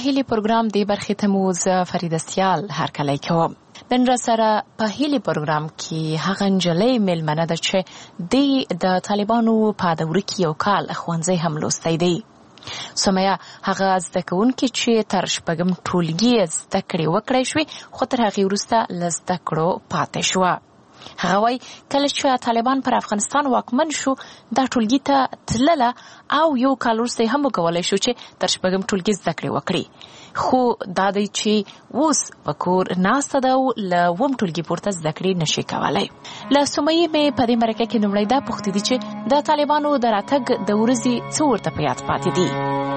هیلي پروګرام دی برخې ته مو زه فریده سیال هرکلی کوم. نن را سره په هیلي پروګرام کې هغه نجلۍ میلمنه ده چې د طالبانو په دوره کې یو کال ښوونځی هم لوستی دی. سمیه هغه زده کوونکې چې تر شپږم ټولګي زده کړې وکړی شوې خو تر هغې وروسته له زده کړو پاتې شوه. هغه وایي کله چې طالبان پر افغانستان واکمن شو دا ټولګي ته تلله او یو کال وروسته هم وکولی شو چې تر شپږم ټولګي زده کړې وکړي. خو دا دی چې اوس په کور ناسته ده او له اووم ټولګي پورته زده کړې نشي کولی. له سمیې مې په دې مرکه کې لومړی دا پوښتې دي چې د طالبانو د راتګ د ورځې څه ورته په یاد پاتې دي.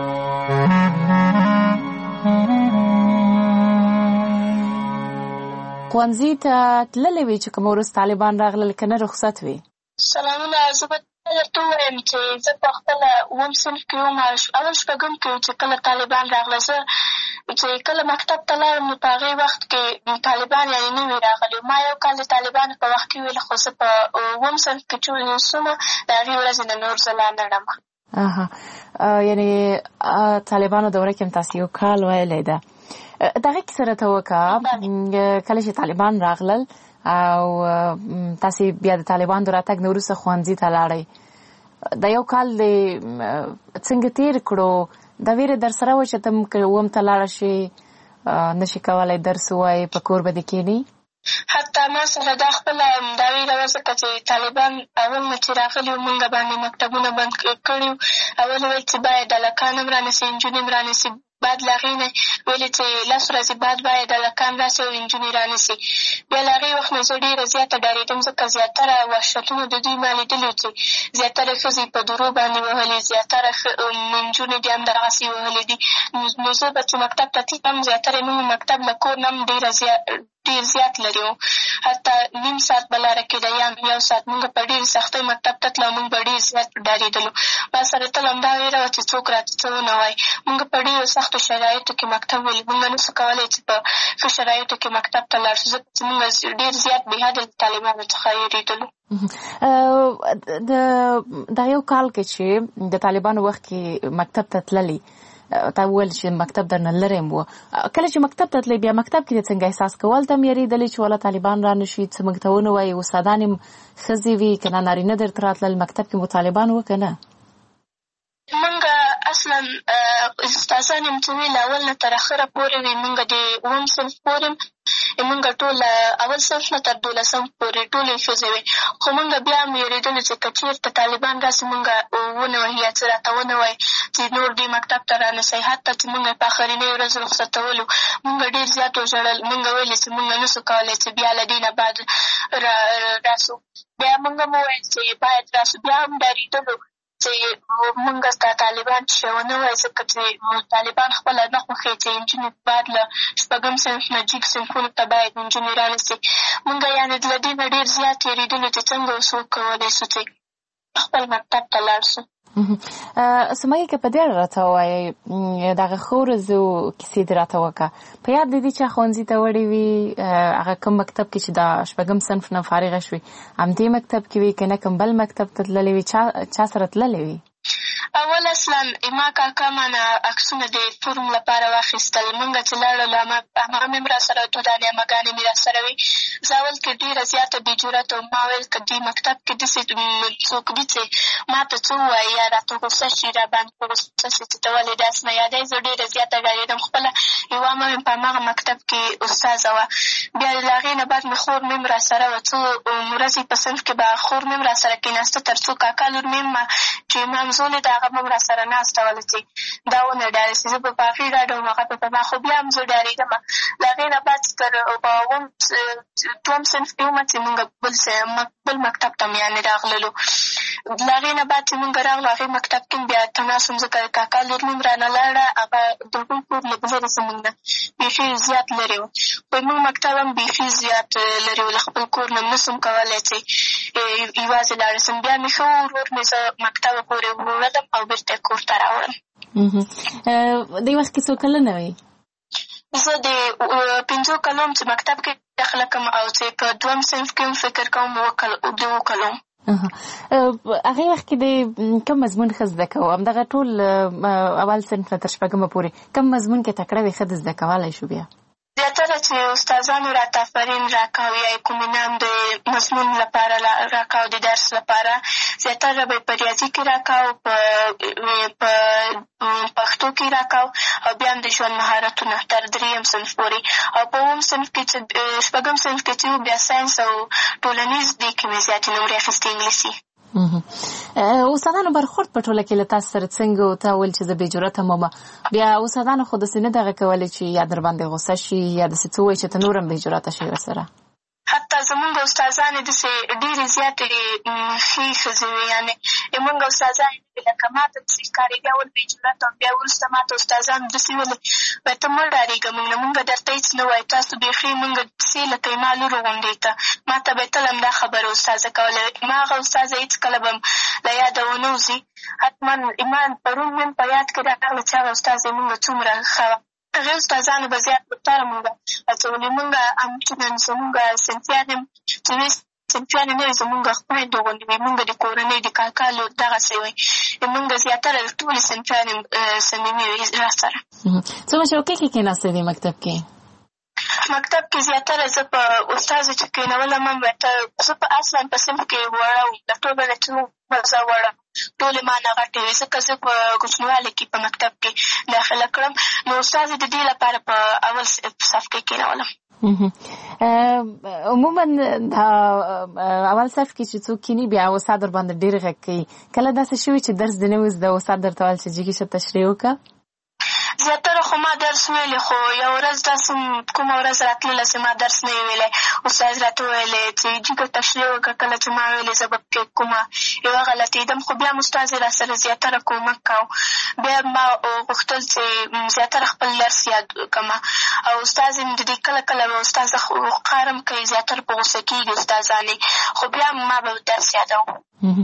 ښوونځي ته تللی وې چې کوم ورځ طالبان راغلل که نه رخصت وې؟ سلامونه، زه به درته ووایم چې زه په خپله اووم صنف کې وم، اول شپږم کې چې کله طالبان راغله. زه چې کله مکتب ته لاړم نو په هغې وخت کې طالبان یعنې نه وي راغلي. ما یو کال د طالبانو په وخت کې ویل، خو زه په اووم صنف کې چې اوسمه د هغې ورځې نه نور زه لا نه ړم. یعنې طالبانو دوره کې هم تاسې یو کال ویلی ده. دغه کیسه راته وکړه، کله چې طالبان راغلل او تاسې بیا د طالبانو د راتګ نه وروسته ښوونځي ته لاړئ، دا یو کال دې څنګه تېر کړو؟ دا ویره در سره وه چې ته اووم ته لاړه شې نشي کولی درس ووایې، په کور به دې کښېنې؟ حتی ما سره دا خپله دا ویره وه، ځکه چې طالبان اول نه چې راغلي وو مونږ باندې مکتبونه بند کړي وو. اول ویل چې باید هلکان هم رانیسي انجونې هم رانیسي، بعد له هغې نه ویلې چې 10 ورځې بعد باید هلکان راسي او انجونې رانیسي. بیا له هغې وخت نه زه ډېره زیاته ډارېدم، ځکه زیاتره وحشتونه د دوی ما لیدلي وو چې زیاتره ښځې په درو باندې وهلې، زیاتره نجونې دې هم دغسې وهلې دي. نو زه به چې مکتب ته تلم زیاتره موږ مکتب له کور نه هم ډېر زیات لرې وو، حتی نیم ساعت به لاره کېده یا یو ساعت. موږ په ډېرې سختۍ مکتب ته تلو، موږ به ډېر زیات ډارېدلو. ما سره تل همدا ویره وه چې څوک راته څه ونه وایي. موږ په ډېرو سختو شرایطو کې مکتب ولي، موږ نه شو کولی چې په ښه شرایطو کې مکتب ته لاړ شو، ځکه چې موږ ډېر زیات بېحده له طالبانو څخه یېرېدلو. دا یو کال کې چې د طالبانو وخت کې مکتب ته تللي، تا وویل چې مکتب درنه لرې و، کله چې مکتب ته تللی بیا مکتب کې دې څنګه احساس کول؟ ته هم یېرېدلې چې والا طالبان را نه شي، څه موږ ته ونه وایي؟ استادان هم ښځې وي که نه نارینه درته راتلل؟ مکتب کې مو طالبان وه که نه؟ موږ اصلا استادان یم چې وي له اول نه تر اخره پورې وي. موږ د اووم صنف پورې موږ ټول اول صنف نه تر 12 پورې ټولې ښځې وې، خو موږ بیا هم یېرېدلو چې که چېرته طالبان راسي موږ ونه وهي یا څه راته ونه وایي چې نور دې مکتب ته رانسئ. حتی چې موږ په آخرنۍ ورځ رخصتولو موږ ډېر زیات وژړل. موږ ویلې چې موږ نه شو کولی چې بیا له دې نه بعد راسو. بیا موږ هم وویل چې باید راسو، بیا هم ډارېدلو چې موږ ته طالبان چې ونه وایي، ځکه چې طالبان خپله نه خوښوي چې نجونې بعد له شپږم صنف نه جګ صنفونو ته باید نجونې رانیسي. موږ یعنې له دې نه ډېر زیات یېرېدلو چې څنګه اوس وکولی شو چې خپل مکتب ته لاړ شو. سمیه که په دې اړه راته ووایې، دغه ښه ورځو کیسې دې راته وکړه. په یاد دې دي چې ښوونځي ته وړې وي، هغه کوم مکتب کې چې د شپږم صنف نه فارغه شوې همدې مکتب کې وي که نه کوم بل مکتب ته تللې وي؟ چا سره تللې وي؟ اول اصلا ما کاکا مانه عکسونه د فورم لپاره واخیستل. موږ چې لاړلو هماغه مې هم را سره دوه دانې اماګانې مې را سره وي. زه اول کې ډېره زیاته بې جرأته وم. ما ویل که دې مکتب کې داسې څوک دي چې ما ته څه ووایي یا راته غوسه شي، را باندې غوسه شي چې ته ولې داسې نه یادوې. زه ډېره زیاته ډارېدم. خپله یوه مه مې په هماغه مکتب کې استاذه وه. بیا له هغې نه بعد مې خور مې هم را سره وه. څو ورځې په صنف کې به خور مې هم را سره کېناسته، تر څو کاکا لور مې هم چې مامزولې د هغه به هم را سره ناسته وله چې دا ونه ډارې شي. زه به په هغې ډاډه وم، هغه به په ما، خو بیا هم زه ډارېدم. له هغې نه بعد تر دوم صنف کې ومه چې مونږ بل مکتب ته م یعنې راغللو. له هغې نه بعد چې مونږ راغلو هغې مکتب کې بیا تناس هم ځکه کاکا لور مې هم رانه لاړه، هغه د هغوی کور له لرې زمونږ نه بیخي زیات لرې و. خو زمونږ مکتب هم بیخي زیات لرې و، له خپل کور نه نه شم کولی چې یوازې لاړه شم. بیا مې ښه ورور مې زه مکتبه پورې وړلم او بېرته کور ته راوړم. دې وخت کې څو کلنه وې؟ زه د 5 کلو چې مکتب کې داخله کوم او چې په دوم صنف کې هم فکر کوم 2 کلو. هغې وخت کې د کوم مضمون ښه زده کوو؟ همدغه ټول اول صنف نه تر شپږمه پورې کوم مضمون کې تکړه وې ښه د زده کولی شو بیا؟ زیاتره چې استادانو راته آفرین راکاو یا کوم انعام د مضمون لپاره راکاو د درس لپاره، زیاتره به په ریاضي کې راکاو، په پښتو کې راکاو، او بیا هم د ژوند مهارتونه تر 3م صنف پورې. او په 9م صنف کې چې 6م صنف کې چې بیا ساینس او ټولنیز دې کې مې زیاتې نمرې اخیستې انګلیسي. استادانو برخورد په ټوله کې له تاسو سره څنګه و؟ ته ویل چې زه بې جرأته ماما، بیا استادانو خو داسې نه دغه کولی چې یا در باندې غوسه شي یا داسې څه وایي چې ته نور هم بې جرأته شي ورسره؟ حتی زمونږ استادانې داسې ډېرې زیاتې ښې ښځې وې، یعنې زمونږ استادانې لکه ما ته داسې ښکارېدې اول بې جرأته وم، بیا وروسته ما ته استادانو داسې ویلې وایي ته مه ډارېږه، موږ نه، موږ درته هېڅ نه وایو، تاسو بیخي موږ داسې لکه زما لور غوندې ته. ما ته به یې تل همدا خبره استاذه کوله. ما هغه استاذه هېڅکله به له یاده ونه وځي. حتما ما پرون مې په یاد کې راغله چې هغه استاذ زمونږ څومره ښه وه. هغې استادانو به زیات بهتره مونږ اچولې. مونږ همچنان زمونږ صنفیان هم چې وې صنفیان نه وې زمونږ خویندو غوندې وې، مونږ د کورنۍ د کاکا لور دغسې وې. مونږ زیاتره ټولې صنفیان هم صمیمي وې را سره. څومره چوکۍ کې کېناستې دې مکتب کې؟ مکتب کې زیاتره زه په استازو چې کېنولم هم زه په اصلا په صنف کې وړه وم، د ټولو نه چې زه وړه ټولې ما نه غټې وې، ځکه زه په کوچنیوالي کې په مکتب کې داخله کړم، نو استازې د دې لپاره په اول صف کې کېنولم. عموما دا اول صف کې چې څوک کینی بیا استاد در باندې ډېر غږ کوي، کله داسې شوي چې درس دې نه وي زده استاد درته ویل چې جګې شه تشریح وکړه؟ زیاتره خو ما درس ویلی، خو یو ورځ داسې کومه ورځ راتلله چې ما درس نه وی ویلی، استاد راته ویلی چې جګه تشریح وکړه. کله چې ما ویلې زه به پکې کومه یوه غلطېدم، خو بیا هم استاد را سره زیاتره کومک کوو. بیا ما غوښتل چې زیاتره خپل درس یاد کړمه، او استاد یې د دې کله کله به استاد قهر هم کوي، زیاتره په غوسه کېږي استادانې، خو بیا ما به درس یادوم.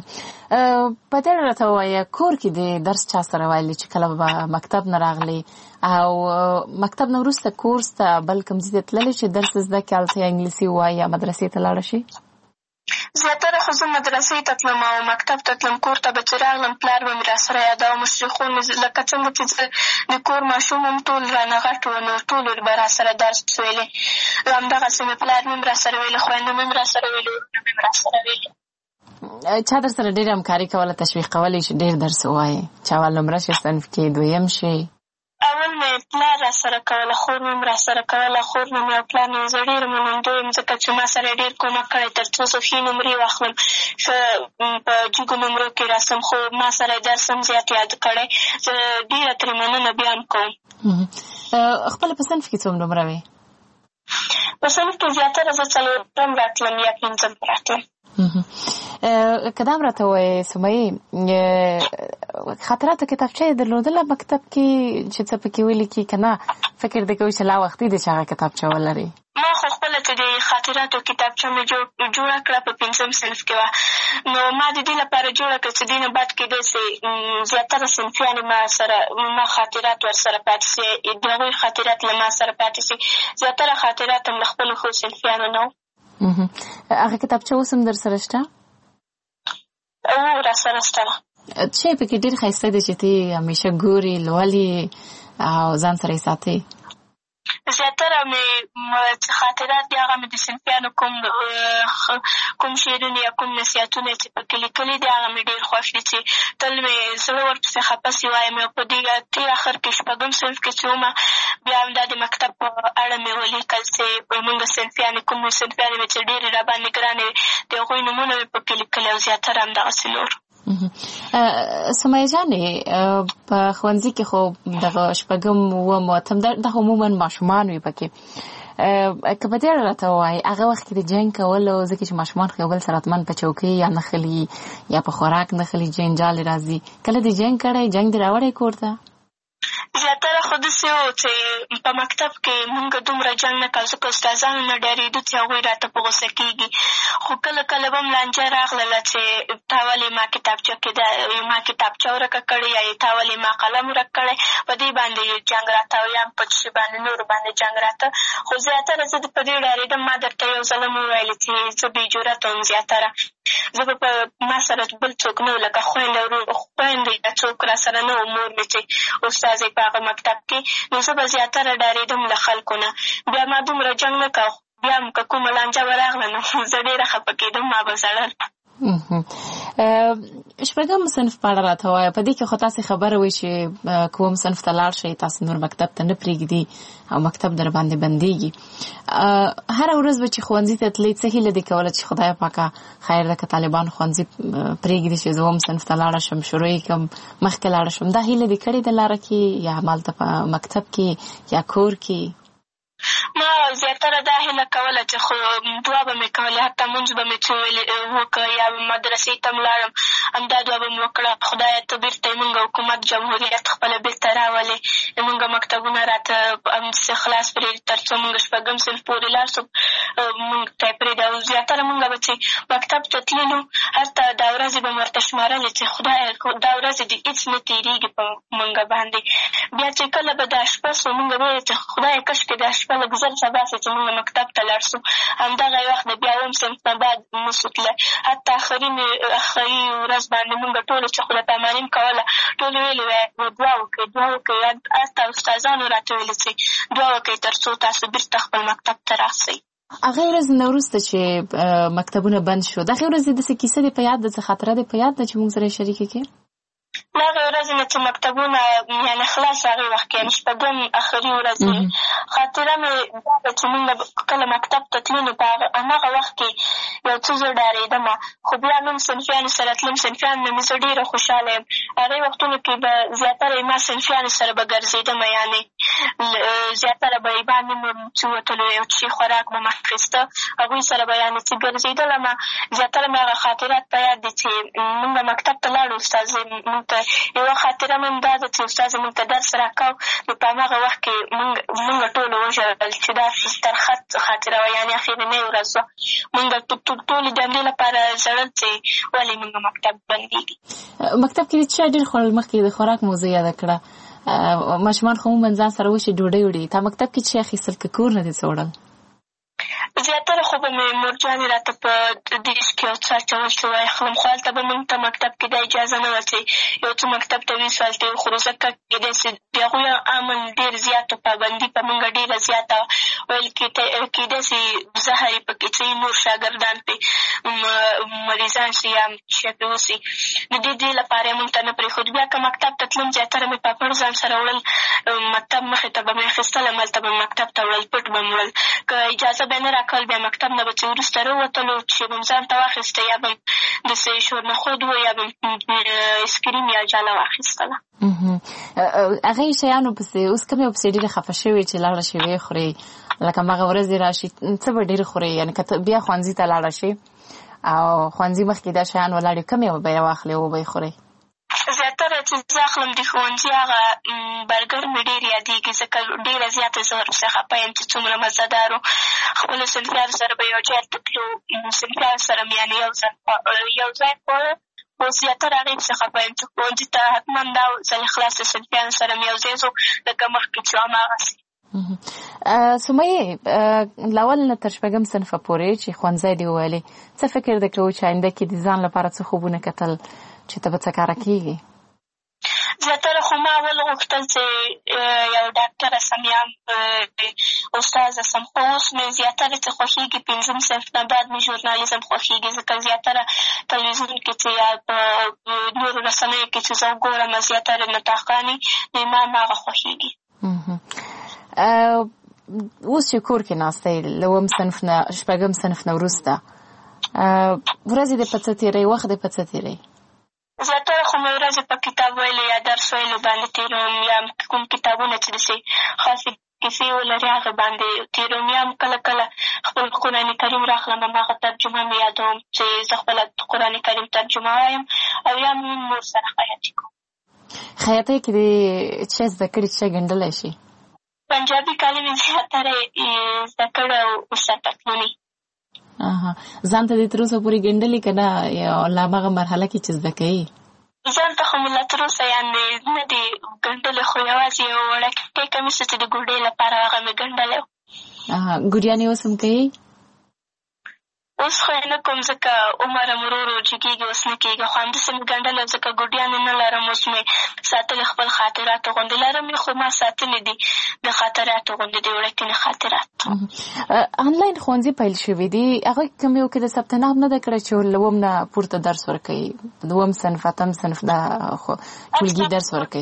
په دې راته ووایه کور کې د درس چا سره ویلي چې کله به مکتب نه راغلی او مکتب نه وروسته کورس ته بل کوم ځای ته تللی چې درس زده کړې هلته یا انګلیسي ووایي یا مدرسې ته لاړه شي؟ زیاتره خو زه مدرسې ته تلم او مکتب ته تلم. کور ته به چې راغلم پلار به مې را سره یاده او مشرقون لکه څنګه چې زه د کور ماشوم هم ټول رانه غټ وو، نو ټولو به را سره درس ویلې. همدغسې مې پلار مې هم را سره ویلې، خویندو مې هم را سره ویلې، ورونه مې هم را سره ویلې. چا در سره ډېره همکاري کوله، تشویق کولی چې ډېر درس ووایې؟ چې اول نمره شي صنف کې، دویم شي؟ اول مې پلار را سره کوله، خور مې هم را سره کوله. خور نه مې او پلار نه زه ډېره منندوی یم، ځکه چې ما سره ډېر کومک کړی تر څو زه ښې نمرې واخلم، ښه په جګو نمرو کې راسم. خو ما سره درس هم زیات یاد کړی، زه ډېره ترې مننه بیا هم کوم. خپله په صنف کې څوم نمره وې؟ په صنف کې زیاتره زه 4م راتلم یا 5م راتلم. که دا هم راته ووایې سمیې، خاطراتو کتابچه یې درلودله مکتب کې چې څه پکې ولیکي که نه فکر دې کوي چې لا وختي دی چې هغه کتابچه ولري؟ ما خو خپله چې د خاطراتو کتابچه مې جوړه کړه په 5م صنف کې وه، نو ما د دې لپاره جوړه کړه چې دې نه بعد کېدی سي زیاتره صنفیانې ما خاطرات ورسره پاتې سي، د هغوی خاطرات له ما سره پاتې سي. زیاتره خاطرات هم له خپلو ښو صنفیانو نه وو. هغه کتابچه اوس هم در سره شته؟ را سره شته. څه پکې ډېر ښایسته دی چې ته همیشه ګورې، لولې او ځان سره یې ساتې؟ زیاتره مې خاطرات دي هغه مې د صنفیانو کوم شعرونه یا کوم نصیحتونه چې پکې لیکلي دي هغه مې ډېر خوښ دي، چې تل مې زړه ورپسې خفه سي وایم. او په دې تېر اخر کې 6م صنف کې چې ومه بیا همدا د مکتب په اړه مې ولیکل چې مونږ صنفیانې کوم صنفیانې مې چې ډېرې راباندې ګرانې وې د هغوی نومونه مې پکې لیکلي او زیاتره همدغسې نور. سمیه جانې په ښوونځي کې خو دغه 6م 9م 8م دغه عموما ماشومان وي پکې، که په دې اړه راته ووایې هغه وخت کې د جنګ کولو، ځکه چې ماشومان خو یو بل سره حتما په چوکۍ یا نښلي یا په خوراک نښلي، جنجال راځي، کله دې جنګ کړی؟ جنګ دې راوړی کور ته؟ زیاتره خو داسې وو چې په مکتب کې مونږ دومره جنګ نه کوو، ځکه استادانو نه ډارېدو چې هغوی راته په غوسه کېږي. خو کله کله به هم لانجه راغلله چې تا ولې ما کتابچه کې ما کتابچه ورکه کړې یا تا ولې ما قلم ورک کړی، په دې باندې جنګ راته او یا په څه باندې نورو باندې جنګ راته. خو زیاتره زه په دې ډارېدم. ما درته یو ځل هم وویلې چې زه بې جرأته وم زیاتره، زه به په ما سره بل څوک نه و لکه خویندې یا څوک را سره نه و مور مې چې استاد یې په هغه مکتب کې نو زه به زیاتره ډارېدم له خلکو نه بیا ما دومره جنګ نه کوه بیا هم که کومه لانجه به راغله نو زه ډېره خفه کېدم ما به ژړل شپږم صنف په اړه راته وایه په دې کې خو تاسې خبره وایي چې کوم صنف ته لاړ شئ تاسې نور مکتب ته نه پرېږدي او مکتب در باندې بندېږي هره ورځ به چې ښوونځي ته تلئ څه هیله دې کوله چې خدای پاکه خیر ده که طالبان ښوونځي پرېږدي چې زه هم صنف ته لاړه شم شروع یې کړم مخکې لاړه شم دا هیله دې کړې ده لاره کې یا همالته په مکتب کې یا کور کې ما زیاتره دا هیله کوله چې خو دعا به مې کولې حتی مونځ به مې څه وکړه یا مدرسې ته م لاړم همدا دعا به مې وکړه خدایه ته بېرته یې مونږ حکومت جمهوریت خپله بېرته راولې مونږ مکتبونه راته همداسې خلاص پرېږدي تر څو مونږ شپږم صنف پورې لاړ شو مونږ ته یې پرېږدي او زیاتره مونږ به چې مکتب ته تللو هلته دا ورځې به مې ورته شمارلې چې خدایه دا ورځې دې هېڅ نه تېرېږي په مونږ باندې بیا چې کله به دا شپه سو مونږ به ویل چې خدایه کاشکې دا شپه لږ زر سبا سي چې مونږ مکتب ته لاړ شو همدغه یې وخت د بیا اووم صنف نه بعد نسو تللی حتی آخري ورځ باندې مونږ ټولو چې خدای پاماني م کوله ټولو ویلې وی دعا وکړئ هلته استادانو راته ویلې چې دعا وکړئ تر څو تاسو بېرته خپل مکتب ته راسئ هغې ورځې نه وروسته چې مکتبونه بند شو د هغې ورځې داسې کیسه دې په یاد ده څه خاطره دې په یاد ده چې مونږ سره یې شریکه کړې له هغې ورځې نه چې مکتبونه یعنې خلاص هغې وخت کې یعنې شپږم آخري ورځ خاطره مې دا ده چې مونږ کله مکتب ته تلو نو په هماغه وخت کې یو څه زه ډارېدم خو بیا نوم صنفیانو سره تلم صنفیانو نه مې زه ډېره خوشحاله یم هغې وختونو کې به زیاتره ما صنفیانو سره به ګرځېدم یعنې زیاتره به یې باندې مې چې وتلو یو څه خوراک به مې اخېسته هغوی سره به یعنې چې ګرځېدلم زیاتره مې هغه خاطرات په یاد دي چې مونږ مکتب ته لاړو استاد یوه خاطره مې هم دا ده چې استاد مونږ ته درس راکاو نو په هماغه وخت کې مونږ ټولو وژړل چې دا ترخه خاطره وه یعنې اخرنۍ ورځ وه مونږ ټولې د همدې لپاره ژړل چې ولې مونږ مکتب بندېږي مکتب کې د چا ډېر خوړل مخکې د خوراک موضوع یاده کړه ماشومان خو عموماً ځان سره وشي ډوډۍ وړي تا مکتب کې څه اخیستل که کور نه دې څه وړل زیاتره خو به مې مورجانې راته په دیش کې یو څه اچول چې واخلم خو هلته به مونږ ته مکتب کې دا اجازه نه وه چې یو څه مکتب ته ویسو هلته یې وخورو ځکه کېدای سي د هغوی امن ډېر زیات پابندي په مونږ ډېره زیاته ویل کېدای سي زهر یې پکې څه نور شاګردان پرې مریضان شي یا شی پرې وسي د دې لپاره یې مونږ ته نه پرېښود بیا که مکتب ته تلم زیاتره مې پاپړ ځان سره وړل مکتب مخې ته به مې اخېستلم هلته به مې مکتب ته وړل پټ به مې وړل که اجازه به یې نه راکول بیا مکتب نه به چې وروسته راووتلو چې به م ځان ته واخېسته یا به م داسې شورنخود و یا به م اسکریم یا جاله واخېستله هغې شیانو پسې اوس کوم یو پسې ډېرې خفه شوې چې لاړه شي ویې خورې لکه هماغه ورځې راشي څه به ډېرې خورې یعنې که بیا ښوونځي ته لاړه شي او ښوونځي مخکې دا شیان ولاړ وي کوم یو به یې واخلې او به یې خورې زیاتره چې زه اخلم د ښوونځي هغه برګر مې ډېر یادېږي ځکه ډېره زیاته زه ورپسې خفه یم چې څومره مزهدار و خپلو صنفیانو سره به یو ځای ته تلو صنفیانو سره مې یعنې یو ځای خواړه خو زیاتره هغې پسې خفه یم چې ښوونځي ته حتما دا ځلې خلاص د صنفیانو سره مې یو ځای ځو لکه مخکې چې هماغسې سمیې له اول نه تر شپږم صنفه پورې چې ښوونځی دې وویلې څه فکر دې کوو چې آینده کې د ځان لپاره څه خوبونه کتل چې ته به څه کاره کېږي زیاتره خو ما اول غوښتل چې یو ډاکټره سم یا استاذه سم خو اوس مې زیاتره چې خوښېږي پنځم صنف نه بعد مې ژورنالیزم خوښېږي ځکه زیاتره تلویزیون کې چې یا په نورو رسنیو کې چې زه ګورم زیاتره نطاقانې نو ما هغه خوښېږي اوس چې کور کې ناسته یې له اووم صنف نه شپږم صنف نه وروسته ورځې دې په څه تېروي وخت دې په څه تېروي زیاتره خو مې ورځې په کتاب ویلو یا درس ویلو باندې تېروم یا کوم کتابونه چې داسې خاصې کیسې ولري هغه باندې تېروم یا هم کله کله خپل قرآن کریم راخلم هماغه ترجمه مې یادوم چې زه خپله قرآن کریم ترجمه وایم او یا مې مور سره خیاطي کوم خیاطۍ کې دې څه زده کړي څه ګنډلی شي پنجابي کالي مې زیاتره زده کړی او اوسه پتلونې ځان ته دې تر اوسه پورې ګنډلې که نه له هماغه مرحله کې چې زده کوې ځان ته خو مې لا تر اوسه یعنې نه دي ګنډلې خو یوازې یو وړکې کمیس چې د ګوډۍ لپاره هغه مې ګنډلی و ګوډیانې اوس هم کوې اوس خو یې نه کوم ځکه عمر م ورو ورو جګېږي، اوس نه کېږي. خو همداسې مې ګنډلی ځکه ګوډیانې نه لرم، اوس مې ساتلې خپل خاطراتو غوندې لرم یې، خو ما ساتلې دي د خاطراتو غوندې د وړکینې خاطرات. آنلاین ښوونځي پیل شوي دي، هغه کوم یو کې د ثبت نام نه ده کړی چې له اووم نه پورته درس ورکوي، دوم صنف اتم صنف دا ټولګي درس ورکوي؟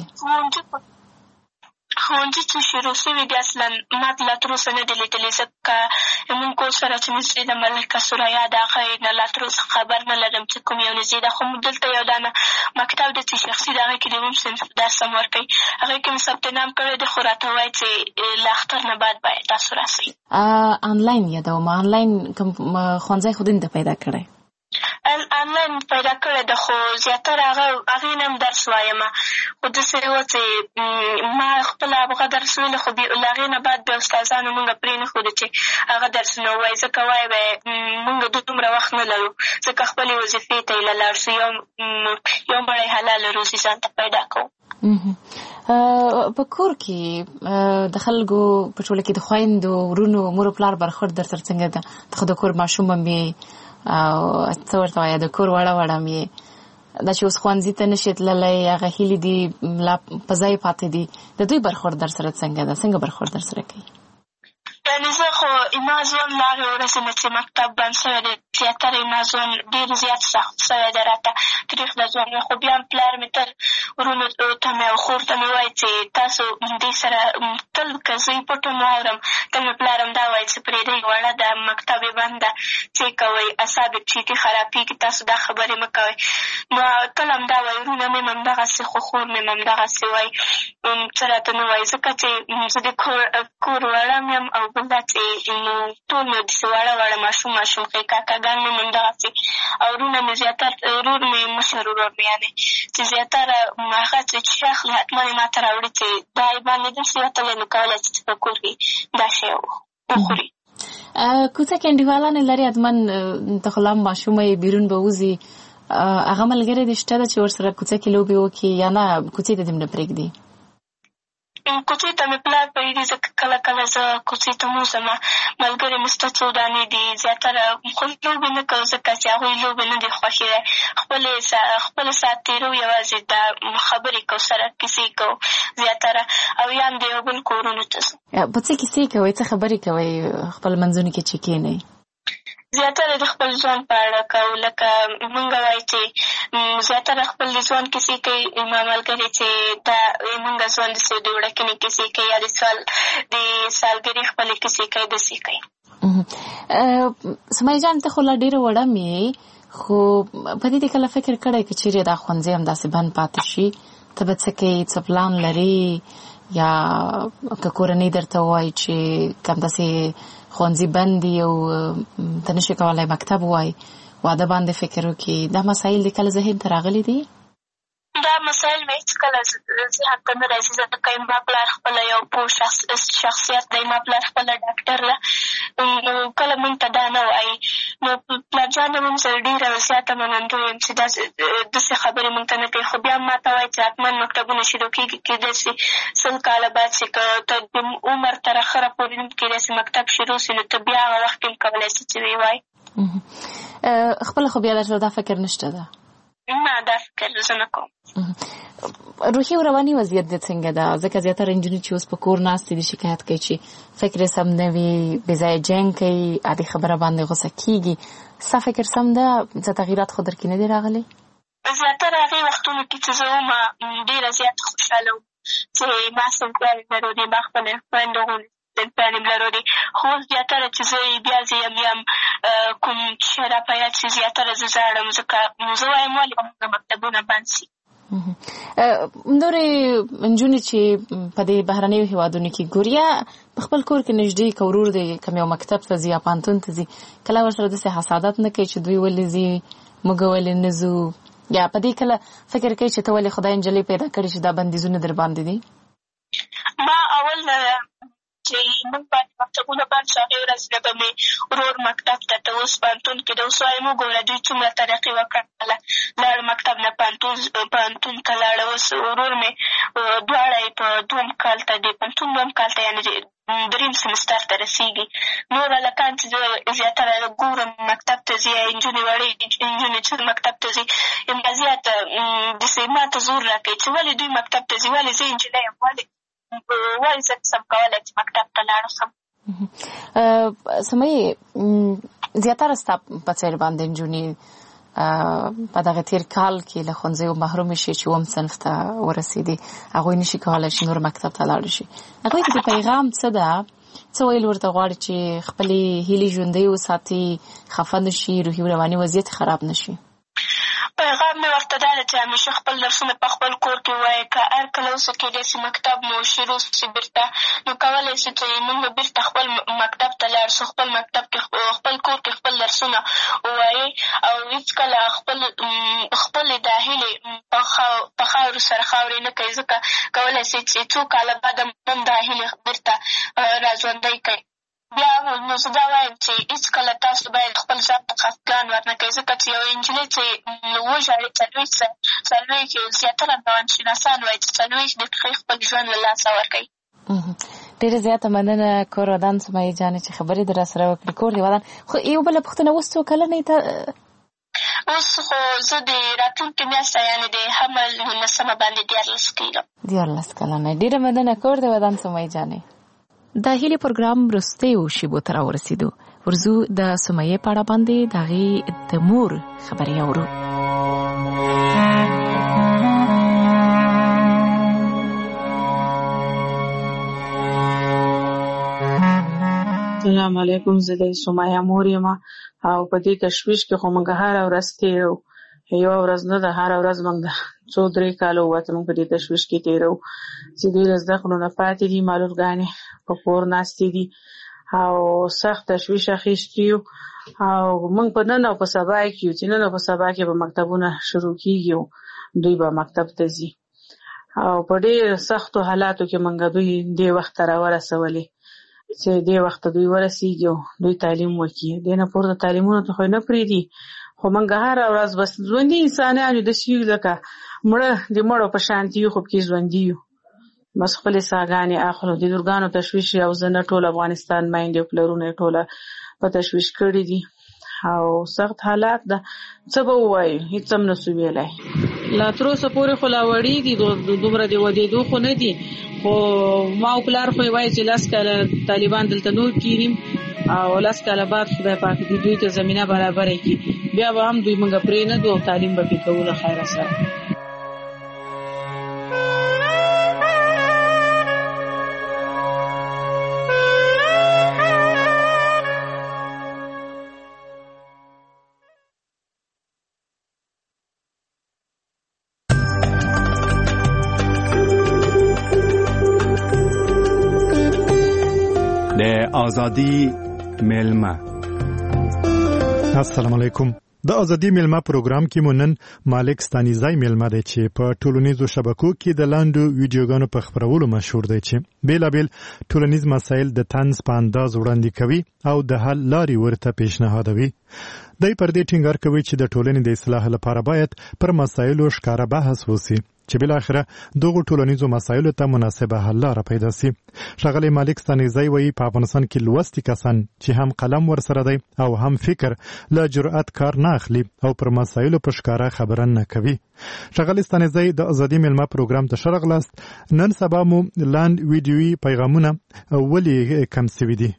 ښوونځي چې شروع شوي دي اصلا ما لا تر اوسه نه دي لیدلي، ځکه زمونږ کور سره چې نږدې ده ملکه سریا د هغه نه لا تر اوسه خبر نه لرم چې کوم یو نږدې ده. خو دلته یو دانه مکتب دی چې شخصي د هغې کې د اووم صنف درس هم ورکوي، هغې کې مې ثبت نام کړی دی، خو راته وایي چې له اختر نه بعد باید تاسو راسئ. آنلاین یادوم، آنلاین کوم ښوونځی خو دې ته پیدا کړی؟ آنلاین پیدا کړی ده، خو زیاتره هغې نه هم درس وایم، خو داسې وه چې ما خپله هغه درس ویلو، خو له هغې نه بعد بیا استادانو مونږ پرېنښودو چې هغه درسونه ووایي، ځکه وایي به مونږ دومره وخت نه لرو، ځکه خپلې وظیفې ته یې له لاړ شو، یو مړی حلاله روزي ځان ته پیدا کوو. په کور کې د خلکو په ټوله کې د خویندو ورونو مور پلار برخورد در سره څنګه ده؟ ته خو د کور ماشوم هم یې او څه ورته وایه د کور وړه وړه هم یې، دا چې اوس ښوونځي ته نشي تللی، هغه هیلې دي لا په ځای پاتې دي، د دوی برخورد در سره څنګه ده؟ څنګه برخورد در سره کوي؟ یعنې زه خو ما ژوند له هغې ورځې نه چې مکتب بند شوی دی زیاتره ما ژوند ډېر زیات سخت شوی دی، راته تریخ د ژوند مې. خو بیا هم پلار مې تل ورونو ته مې او خور ته مې وایي چې تاسو دې سره تل که زه یې پټ هم واورم، تل مې پلار هم دا وایي چې پرېږدئ وړه ده، مکتب یې بند ده، څه کوئ، اعصاب یې ټیټې خرابېږي، تاسو دا خبرې مه کوئ. نو تل هم دا وایي، ورونه مې هم همدغسې، خو خور مې هم همدغسې وایي، څه راته نه وایي، ځکه چې زه د کور وړه م یم، او بل دا چې ټول مې داسې وړه ماشوم ښې کاکاګان مې هم همدغسې، او ورونه مې زیاتره ورور مې مشر ورور مې یعنې چې زیاتره هغه چې شی اخلي حتما یې ما ته راوړي چې دا یې باندې داسې وتلی نو کولی چې په کور کې دا شی وخوري. کوڅه کې انډیوالانې لري حتما، ته خو لا هم ماشومه یې، بیرون به وځي، هغه ملګري دې شته ده چې ورسره کوڅه کې لوبې وکړي یا نه کوڅې ته دې هم نه پرېږدي؟ کوڅې ته مې پلار پرېږدي، ځکه کله کله زه کوڅې ته م وځم، ملګري مې شته څو دانې دي، زیاتره خو لوبې نه کوو ځکه چې هغوی لوبې نه دي خوښې دی، خپل ساعت تېرو، یوازې دا خبرې کوو سره، کیسې کوو زیاتره، او یا هم د یو بل کورونو ته ځو. په څه کیسې کوئ، څه خبرې کوئ خپل منځونو کې چې کښېنئ؟ زیاتره د خپل ژوند په اړه کوو، لکه مونږ وایي چې زیاتره خپل د ژوند کیسې کوي، ما ملګري چې دا مونږ ژوند داسې د وړکینې کیسې کوي، یا د سالګرې خپلې کیسې کوي، داسې کوي. سمیه جان ته خو لا ډېره وړه مې یې، خو په دې کله فکر کړی که چیرې دا ښوونځی همداسې بند پاتې شي ته به څه کوې، څه پلان لرې، یا که کورنۍ درته ووایي چې که همداسې ښوونځي بند دي او ته نشي کولی مکتب ووایي، واده باندې فکر وکړي، دا مسایل دې کله ذهن ته راغلي دي؟ دا مسایل مې هېڅکله ذهن ته نه راځي، ځکه ما پلار خپله یو پوه شخصیت دی، ما پلار خپله ډاکټر ده، نو کله مونږ ته دا نه وایي. نو پلار جان هم زه ډېره زیاته منندوی یم چې داسې خبرې مونږ ته نه کوي، خو بیا هم ما ته وایي چې حتما مکتبونه شروع کېږي، کېدای شي 100 کاله بعد چې که ته د عمر تر اخره پورې هم کېدای شي مکتب شروع شي، نو ته بیا هغه وخت کې هم کولی شي چې ویې وایي. خپله خو بیا درته دا فکر نشته ده؟ نه، دا فکر زه نه کوم. روحي او رواني وضعیت دې څنګه ده؟ ځکه زیاتره نجونې چې اوس په کور ناستې دي شکایت کوي چې فکر یې سم نه وي، بې ځایه جنګ کوي، عادي خبره باندې غوسه کېږي. ستا فکر سم ده؟ څه تغییرات خو در کې نه دي راغلي؟ زیاتره هغې وختونو کې چې زه وم ډېره زیاته خوشحاله وم چې ما صنفیانې لرلې، ما خپلې خویندو غوندې صنفیانې لرلې، خو اوس زیاتره چې زه بیا زه یم کوم شی را په یاد شي زیاتره زه ژاړم، ځکه زه وایم ولې به مکتبونه بند شي. نورې نجونې چې په دې بهرنیو هېوادونو کې ګوري، یا په خپل کور کې نږدې که ورور دی کوم یو مکتب ته ځي یا پوهنتون ته ځي، کله ورسره داسې حسادت نه کوي چې دوی ولې ځي موږ ولې نه ځو، یا په دې کله فکر کوي چې ته ولې خدای نجلۍ پیدا کړې چې دا بندیزونه در باندې دي؟ ما اول چې موږ باندې مکتبونه بند شو، هغې ورځ نه به مې ورور مکتب ته اوس پوهنتون کې د اوس وایم وګوره دوی څومره ترقي وکړله، لاړ مکتب نه پوهنتون ته لاړه، اوس ورور مې دواړه یې په دوم کال ته د پوهنتون دوم کال ته یعنې دریم سمستر ته رسېږي. نور هلکان چې زیاتره ګورم مکتب ته ځي، نجونې وړې نجونې چې مکتب ته ځي، همدا زیاته داسې ما ته زور را کوي چې ولې دوی مکتب ته ځي، ولې زه نجلۍ یم، ولې زه نشم کولی چې مکتب ته لاړ شم. سمیې زیاتره ستا په څېر باندې نجونې په دغه تېر کال کې له ښوونځیو محرومې شي چې اووم صنف ته ورسېدې، هغوی نشي کولی چې نور مکتب ته لاړ شي. هغوی ته د پیغام څه ده؟ څه ویل ورته غواړي چې خپلې هیلې ژوندۍ وساتي، خفه نه شي، روحي رواني وضعیت خراب نه شي؟ پیغام مې ورته دا ده چې همیشه خپل درسونه په خپل کور کې ووایي. که هر کله اوسه کېدای شي مکتب مو شروع شي بېرته، نو کولی شي چې موږ بېرته خپل مکتب ته لاړ شو، خپل مکتب کې خپل کور کې خپل درسونه ووایي او هېڅکله خپلې دا هیلې په خاورو سره خاورې نه کوي، ځکه کولی شي چې څو کاله بعد هم دا هیلې بېرته راژوندۍ کوي. بیا نو زه دا وایم چې هېڅکله تاسو باید خپل ځان ته خفګان ورنه کوئ، ځکه چې یوه نجلۍ چې وژاړي څلوېښت زیاتره روانشناسان وایي چې 40 دقیقې خپل ژوند له لاسه ورکوي. ډېره زیاته مننه کور ودان سمیې جانې چې خبرې در سره وکړې. کور دې ودان. خو یو بله پوښتنه، اوس څو کلنې ته؟ اوس خو زه د راتلونکې میاشته یعنې د حمل 19 باندې 14 کېږم. 14 کلنې. ډېره مننه کور دې ودان سمیې جانې. د هیلې پروګرام وروستیو شیبو ته راورسېدو. ورځو د سمیې په اړه باندې د هغې د مور خبرې اورو. السلام علیکم، زه د سمیه مور یم او په دې تشویش کې خو موږ هره ورځ تېرو، یوه ورځ نه ده، هره ورځ موږ 2-3 کاله ووته موږ په دې تشویش کې تېرو چې دوی له زده کړو نه پاتې دي، معلولګانې په کور ناستې دي او سخت تشویش اخیستي یو. او موږ په نن او په سبا کې یو چې نن او په سبا کې به مکتبونه شروع کېږي او دوی به مکتب ته ځي او په ډېر سختو حالاتو کې موږ دوی دې وخت ته راورسولې چې دې وخت ته دوی ورسېږي او دوی تعلیم وکړي. دې نه پورته تعلیمونو ته خو نه پرېږدي، خو موږ هره ورځ بس ژوندي انسانان یو، داسې یو لکه مړه د مړو په شانتي یو، خو پکې ژوندي یو، بس خپلې ساګانې اخلو. د لورګانو تشویش او زه نه، ټول افغانستان میندې او پلرونه یې ټوله په تشویش کړي دي او سخت حالات ده. څه به ووایو، هېڅ هم نسو ویلی. لا تر اوسه پورې خو لا وړي دي، دومره د ودېدو خو نه دي، خو ما او پلار خو یې وایي چې 10 کاله طالبان دلته نور کېنیم او 10 کاله بعد خدای پاک دوی ته زمینه برابره کړي، بیا به هم دوی موږ پرېنږدو او تعلیم به پرې کوو له خیره سره. آزادی میلمه. السلام علیکم. د ازادي میلمه پروګرام کې مونن مالک ستانیزای میلمه دی چې په ټولنیزو شبکو کې د لاندو ویډیوګانو په خپرولو مشهور دی چې بیلابل ټولنیز مسایل د طنز په انداز وړاندې کوي او د حل لارې ورته پیشنهادوي. دای پر دې ټینګار کوي چې د ټولنې د اصلاح لپاره باید پر مسایلو ښکاره بحث وشي چې بل اخره دغه ټولنیزو مسایلو ته مناسبه حل لاره پیدا شي. ښاغلی مالک ستانیزای وایي په افغانستان کې لوستي کسان چې هم قلم ورسره دی او هم فکر له جرأت کار نه اخلي او پر مسایلو په ښکاره خبره نه کوي. ښاغلی ستانیزای د ازادي میلمه پروګرام ته ښه راغلاست. نن سبا مو لاند ویډیویي پیغامونه ولې کم سوي دي؟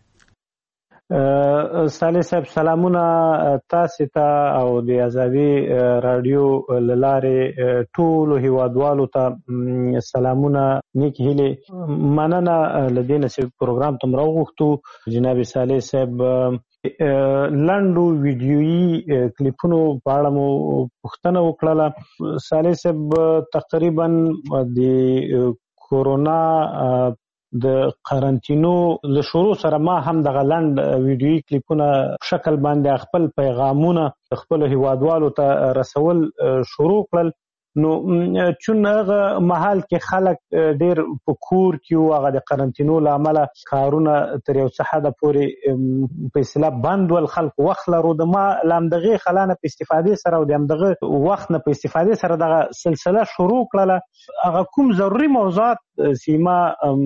صالح صاحب سلامونه تاسو ته او د ازادي رادیو لاره ټول هیوادوالو ته سلامونه، نیک هیله، مننه لدینه چې پروګرام تم راغوښتو. جناب صالح صاحب لاندو ویډیویي کلیپونو په اړه مو پوښتنه وکړه. صالح صاحب تقریبا د کورونا د قرنطینو له شروع سره ما هم د غلند ویډیویي کلیپونه شکل باندې خپل پیغامونه خپل هیوادوالو ته رسول شروع کړل. نو چون هغه محل کې خلک ډیر په کور کې هغه د قرنټینو لامل کارونه تر یو څه حد پورې په اصطلاح بند ول خلک وخت لرو د ما لامدغه خلانه په استفادې سره او د همدغه وخت نه په استفادې سره دغه سلسله شروع کړله هغه کوم ضروري موضوعات سیما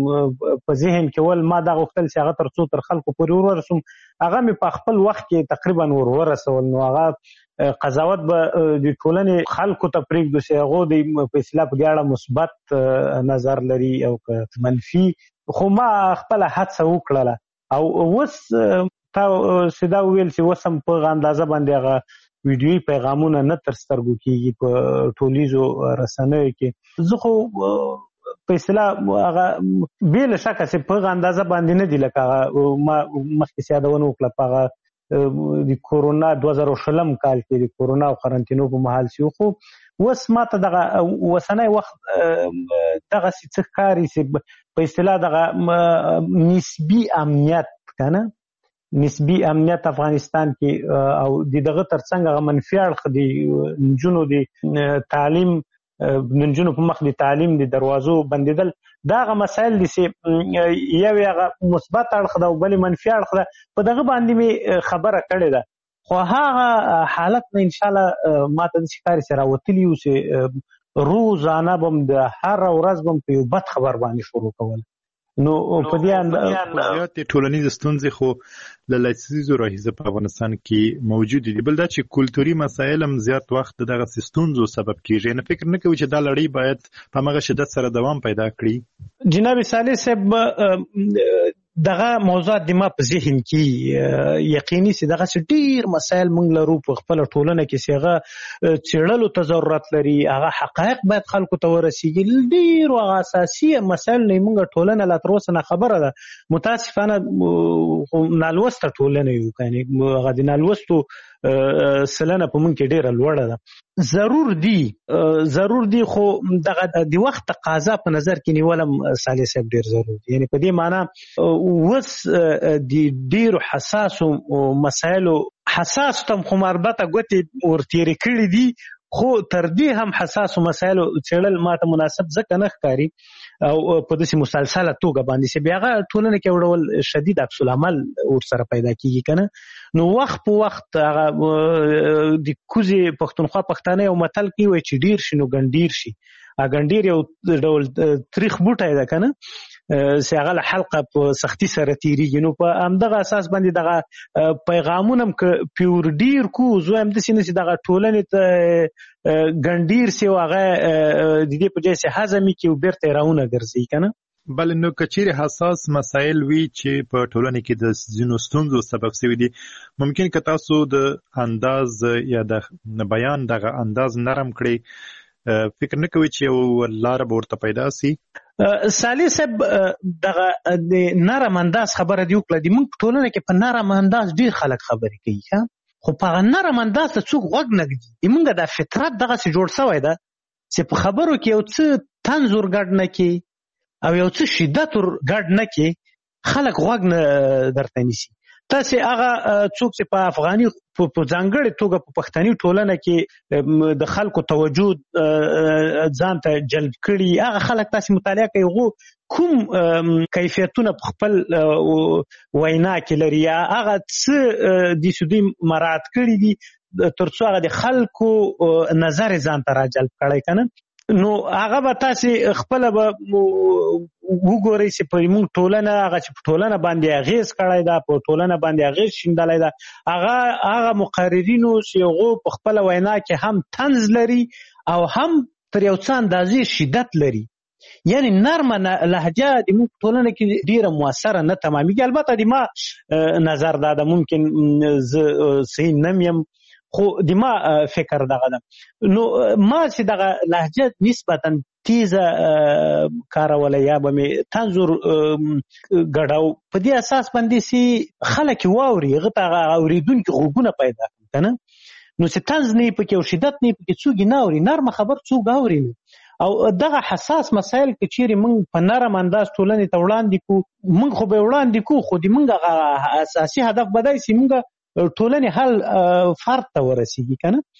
په ذهن کې ول ما دا غوښتل چې هغه تر څو تر خلکو پورې ورسوم هغه مې په خپل وخت کې تقریبا ورسول نو هغه قضاوت به د ټولنې خلکو ته پرېږدو چې هغه د په اصطلاح په دې اړه مثبت نظر لري او منفي خو ما خپل هڅه وکړله او اوس تا سیدا ویل چې اوس هم په اندازه باندې هغه ویډیوي پیغامونه نه تر سترګو کېږي په ټولیزو رسنیو کې زه خو په اصطلاح هغه بې له شکه چې په اندازه باندې نه دي لکه ما مخکې یادونه وکړه په هغه د کورونا 2020 کال کې د کورونا او قرنټینو په محل شو خو اوس ماته دغه وسنۍ وخت دغه څه ښکاري چې په اصطلاح دغه نسبي امنیت کنه نسبي امنیت افغانستان کې او دغه ترڅنګ هغه منفي اړخ دی نجونو د تعلیم نجونو په مخ د تعلیم د دروازو بندیدل داغه مسائل دي چې یو هغه مثبت اړخ ده او بل منفي اړخ ده په دغه باندې می خبره کړې ده خو هغه حالت نه ان شاء الله ماته د شکاري سره وتلی او چې روزانه بم د هر ورځ بم په بد خبر باندې شروع کول نو په دې اندازه ټولنیز ستونزې خو له لسیزو راهیسې په افغانستان کې موجود دي بل دا چې کلتوري مسایل هم زیات وخت دغه ستونزو سبب کیږي نه فکر نه کوي چې دا لړۍ باید په هغه شدت سره دوام پیدا کړي جناب صالح صاحب دغه موضوعات د ما په ذهن کې یقیني چې دغه ډیر مسایل موږ لرو په خپل ټولنه کې چې هغه چېړلو ته ضرورت لري هغه حقایق باید خلکو ته ورسیږي ډیر هغه اساسي مسایل نه موږ ټولنه لا تر اوسه نه خبره ده متاسفانه نالوسته ټولنه یو کني هغه د نالوستو سلنه په موږ کې ډیره لوړه ده ضرور دی خو دغه د وخت تقاضا په نظر کې نیولم صالح صاحب ډیر ضروري یعنی په دې معنی وس د ډیر حساسو مسایلو حساس تم خو مربته ګوتې ورتېرې کړې دي خو تر دې هم حساسو مسایلو څېړل ماته مناسب ځکه نه ښکاري او په داسې مسلسله توګه باندې چې بیا هغه ټولنه کې یو ډول شدید عکس العمل ورسره پیدا کېږي که نه نو وخت په وخت هغه د کوزې پښتونخوا پښتانه یو متل کې وایي چې ډیر شي نو ګنډیر شي ګنډیر یو ډول تریخ بوټی ده که نه چې هغه له حلقه په سختي سره تېرېږي نو په همدغه اساس باندې دغه پیغامونه هم که پیور ډیر کو زه هم داسې نه چې دغه ټولنې ته ګنډیر سي او هغه د دې په ځای چې هضمي کړي او بیرته یې راونه ګرځوي که نه بل نو که چیرې حساس مسایل وي چې په ټولنه کې د ځینو ستونزو سبب شوي دي ممکن که تاسو د انداز یا د بیان دغه انداز نرم کړئ فکر نه کوي چې یو لاره به ورته پیدا سي صالح صاحب دغه د نرم انداز خبره دی وکړه د موږ ټولنه کې په نرم انداز ډیر خلک خبرې کوي خو په نرم انداز ته څوک غوږ نه ږدي موږ د فطرت دغسې جوړ شوی ده چې په خبرو کې یو څه طنز ورګډ نه کړي او یو څه شدت ورګډ نه کړي خلک غوږ نه درته نیسي تاسې هغه څوک چې په افغاني په ځانګړې توګه په پښتني ټولنه کې د خلکو توجه ځان ته جلب کړي هغه خلک تاسې مطالعه کوي هغو کوم کیفیتونه په خپل وینا کې لري یا هغه څه د سودي مراعات کړي دي تر څو هغه د خلکو نظر ځان ته راجلب کړی که نه نو هغه به تاسې خپله به وګورئ چې په موږ ټولنه هغه چې په ټولنه باندې اغېز کړی ده په ټولنه باندې اغېز شیندلی ده هغه مقررینو چې هغو په خپله وینا کې هم طنز لري او هم تر یو څه اندازې شدت لري یعنی نرمه لهجه د موږ ټولنه کې ډیره مؤثره نه تمامیږي البته د ما نظر دا ده ممکن زه صحیح نم یم خو د ما فکر دغه ده نو ما چې دغه لهجه نسبتا تیزه کاروله یا به مې طنز ګډاو په دې اساس باندې چې خلک واوري هغه ته اورېدونکي غوږونه پیدا کړي که نه نو چې طنز نه یې پکې او شدت نه یې پکې څوک یې نه اوري نرمه خبر څوک اوري نه او دغه حساس مسایل که چیرې موږ په نرم انداز ټولنې ته وړاندې کړو موږ خو به وړاندې کړو خو د موږ هغه اساسي هدف به دی چې موږ ټولنې حل فرد ته ورسیږي که نه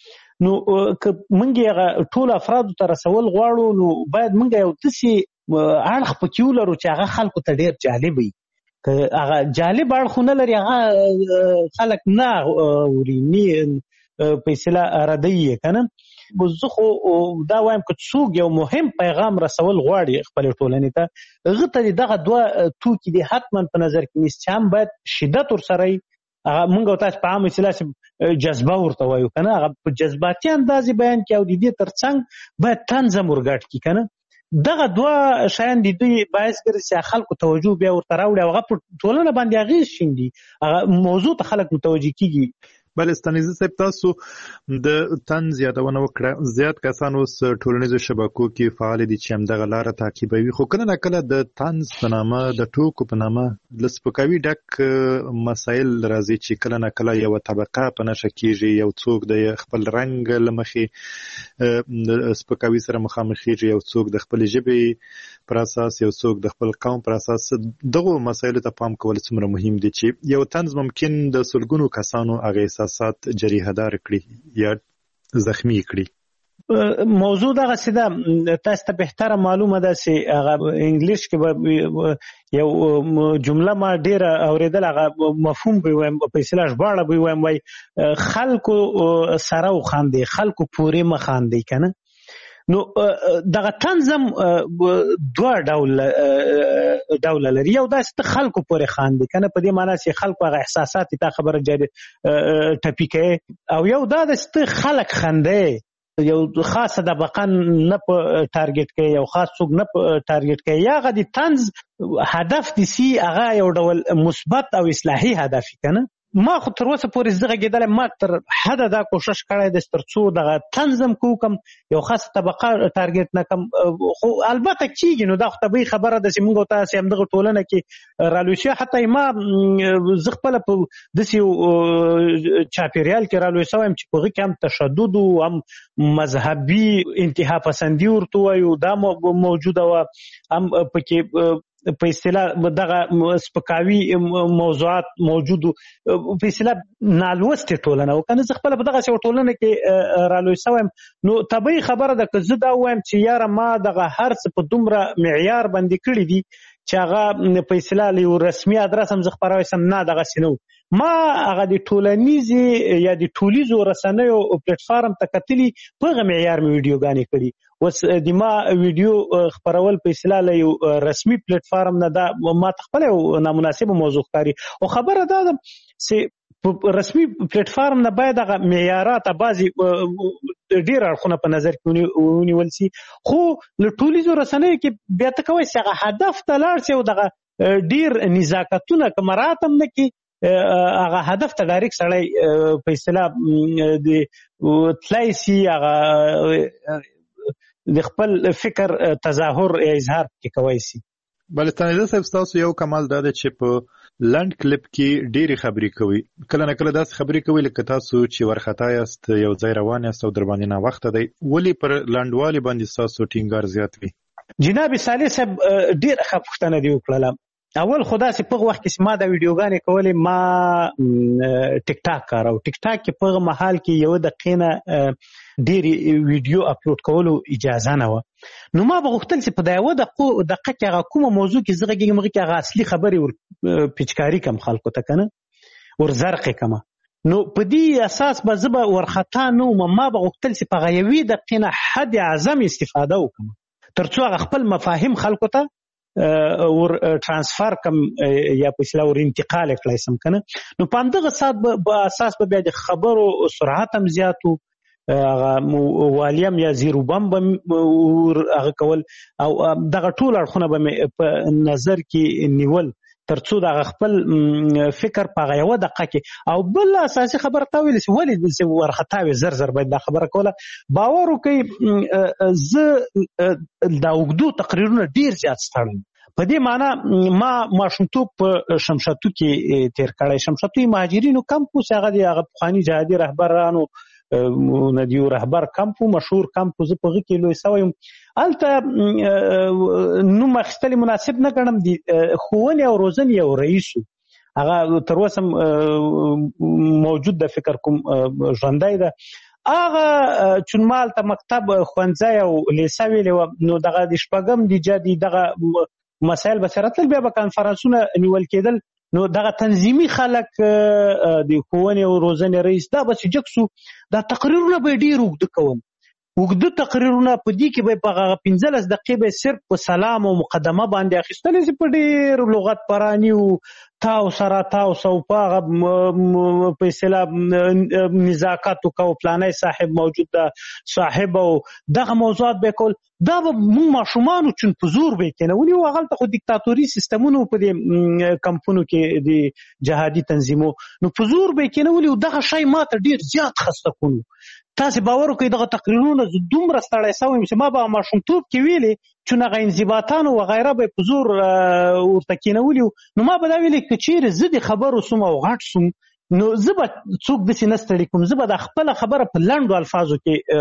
نو که موږ هغه ټول افرادو ته رسول غواړو نو باید موږ یو داسې اړخ پکې ولرو چې هغه خلکو ته ډېر جالب وي. که هغه جالب اړخ نه لري هغه خلک نه اوري په اصطلاح ردی یې که نه. زه خو دا وایم که څوک یو مهم پیغام رسول غواړي خپلې ټولنې ته هغه ته دغه دوه توکي دي حتما په نظر کې نیسي چې هم باید شدت ورسره وي. موږ او تاسو په عامه اصطلاح جذبه ورته وایو که نه، هغه په جذباتي اندازې بیان کړي او د دې تر څنګ باید طنز هم ورګډ کړي که نه. دغه دوه شیان د دوی باعث ګرځي چې خلکو توجه بیا ورته راوړي او هغه په ټولنه باندې اغېز شیندي، هغه موضوع ته خلک متوجه کېږي. بله ستانیزه صاحب، تاسو د طنز یادونه وکړه. زیات کسان اوس ټولنیزو شبکو کې فعال دي چې همدغه لاره تعقیبوي، خو کله نه کله د طنز په نامه د ټوکو په نامه له سپکاوي ډک مسایل راځي چې کله نه کله یوه طبقه په نښه کېږي، یو څوک د خپل رنګ له مخې د سپکاوي سره مخامخېږي، یو څوک د خپلې ژبې پر اساس، یو څوک د خپل قوم پر اساس. دغو مسایلو ته پام کول څومره مهم دي چې یو طنز ممکن د سلګونو کسانو هغه احساسات جریحه دار کړي یا زخمی کړي. موضوع دغسې ده، تاسو ته بهتره معلومه ده چې هغه انګلیش کې به یو جمله ما ډېره اورېدل، هغه مفهوم به وایم په اصطلاح ژباړه به وایم، وایي خلکو سره وخاندئ، خلکو پورې مه خاندئ که نه. نو دغه طنز هم دوه ډوله لري. یو داسې ته خلکو پورې خاندي که نه، په دې معنی چې خلکو هغه احساسات تا خبره جاري ټپي کوي، او یو دا داسې ته خلک خندي، یو خاصه طبقه نه په ټارګټ کوي، یو خاص څوک نه په ټارګټ کوي. یا هغه د طنز هدف دي سي هغه یو ډول مثبت او اصلاحي هدف که نه. ما خو تر اوسه پورې زه غږېدلی، ما تر حده دا کوشش کړی دی تر څو دغه طنز هم کوم یو خاصه طبقه ټارګټ نه کم. خو البته کېږي، نو دا خو طبیعي خبره ده چې موږ او تاسې همدغه ټولنه کې رالوی شوي. حتی ما زه خپله په داسې یو چاپېریال کې رالوی شوی یم چې په هغه کې هم تشدد و، هم مذهبي انتها پسندي ورته وایو دا موجوده وه، هم پکې په اصطلاح دغه سپکاوي موضوعات موجود و، په اصطلاح نالوستې ټولنه و که نه. زه خپله په دغسې یوه ټولنه کې رالوی شوی یم، نو طبیعي خبره ده که زه دا ووایم چې یاره ما دغه هر څه په دومره معیار باندې کړي دي چې هغه په اصطلاح له یو رسمي ادرس هم زه خپروی سم، نه دغسې نه و. ما هغه د ټولنیزې یا د ټولیزو رسنیو پلیټفارم ته کتلي، په هغه معیار مې ویډیوګانې کړي. اوس د ما ویډیو خپرول په اصطلاح له یو رسمي پلیټفارم نه دا ما ته خپله یو نامناسبه موضوع ښکاري. او خبره دا ده چې په رسمي پلیټفارم نه باید هغه معیارات بعضې ډېر اړخونه په نظر کې ونیول سي، خو له ټولیزو رسنیو کې بیا ته کوی چې هغه هدف ته لاړ سي او دغه ډېر نزاکتونه که مراعات هم نه کړي، هغه هدف ته ډایرکټ سړی په اصطلاح د تللی سي، هغه د خپل فکر تظاهر یا اظهار کې کوی سي. بلستانیزه صاحب، ستاسو یو کمال دا دی چې په لنډ کلیپ کې ډېرې خبرې کوي، کله نه کله داسې خبرې کوي لکه تاسو چې ورخطا یاست، یو ځای روان یاست او در باندې ناوخته دی. ولې پر لنډوالي باندې ستاسو ټینګار زیات وي؟ جناب صالح صاحب ډېره ښه پوښتنه دې وکړله. اول خو داسې په هغه وخت کې چې ما دا ویډیوګانې کولې، ما ټیک ټاک کاروه. ټیک ټاک کې په هغه مهال کې یوه دقیقې نه ډېرې ویډیو اپلوډ کولو اجازه نه وه. نو ما به غوښتل چې په دا یوه دقیقه کې هغه کومه موضوع کې زه غږېږم هغه کې هغه اصلي خبرې ور پیچکاري کړم خلکو ته که نه، ور زرقې کړم. نو په دې اساس به زه به ورخطا نه وم. ما به غوښتل چې په هغه یوې دقیقې نه حد اعظم استفاده وکړم تر څو هغه خپل مفاهیم خلکو ته ور ترانسفر کم یا په اصطلاح ور انتقال کړای سم که نه. نو په همدغه اساس به بیا د خبرو سرعت هم زیات و، هغه والیم یا زیرو بم به هغه کول، او دغه ټول اړخونه به مې په نظر کې نیول تر څو د خپل فکر په هغه یوه دقیقه کې. او بل اساسي خبره تا ویلې چې ولې ورخطا وي زر زر باید دا خبره کوله. باور وکړئ زه دا اوږدو تقریرونه ډېر زیات ستړی، په دې معنی ما ماشومتوب په شمشتو کې تیر کړی. شمشتو مهاجرینو کمپ، هغه پخواني جهادي رهبرانو ندیو رهبر کمپو، مشهور کمپو، زه په هغه کې لوی سوی یم. هلته نوم اخیستل مناسب نه ګڼم، د ښوونې او روزنې یو رئیس و، هغه تر اوسه موجود ده، فکر کوم ژوندی ده. هغه چونمال ته مکتب ښوونځی او لیسه ویلې وه، نو دغه د شپږم د جدي دغه مسایل به سره تل بیا به کانفرنسونه نیول کېدل. نو دغه تنظیمي خلک د ښوونې او روزنې رئیس دا به چې جګ سو، دا تقریرونه به یې ډېر اوږده کول، اوږده تقریرونه. په دې کې به په هغه 15 دقیقې به صرف په سلام او مقدمه باندې اخیستلې چې په ډېر لغت پراني او تاو سره تاو سو په هغه په اصطلاح نزاکت وکړو، فلانی صاحب موجود ده، صاحب او دغه موضوعات به کول. دا به موږ ماشومانو چون په زور به یې کېنولي وو. هغلته خو دیکتاتوري سیستمونه په دې کمپونو کې د جهادي تنظیمو، نو په زور به یې کېنولي وو. دغه شی ما ته ډېر زیات خسته کړو. تاسې باور وکړئ دغه تقریرونه زه دومره ستړی سوی یم چې ما به ماشومتوب کې ویلې چون هغه انضباطان وغیره به په زور ورته کېنولي وو. نو ما به دا ویلې که چېرې زه د خبرو سوم او غټ سوم نو زه به څوک داسې نه ستړي کوم، زه به دا خپله خبره په لنډو الفاظو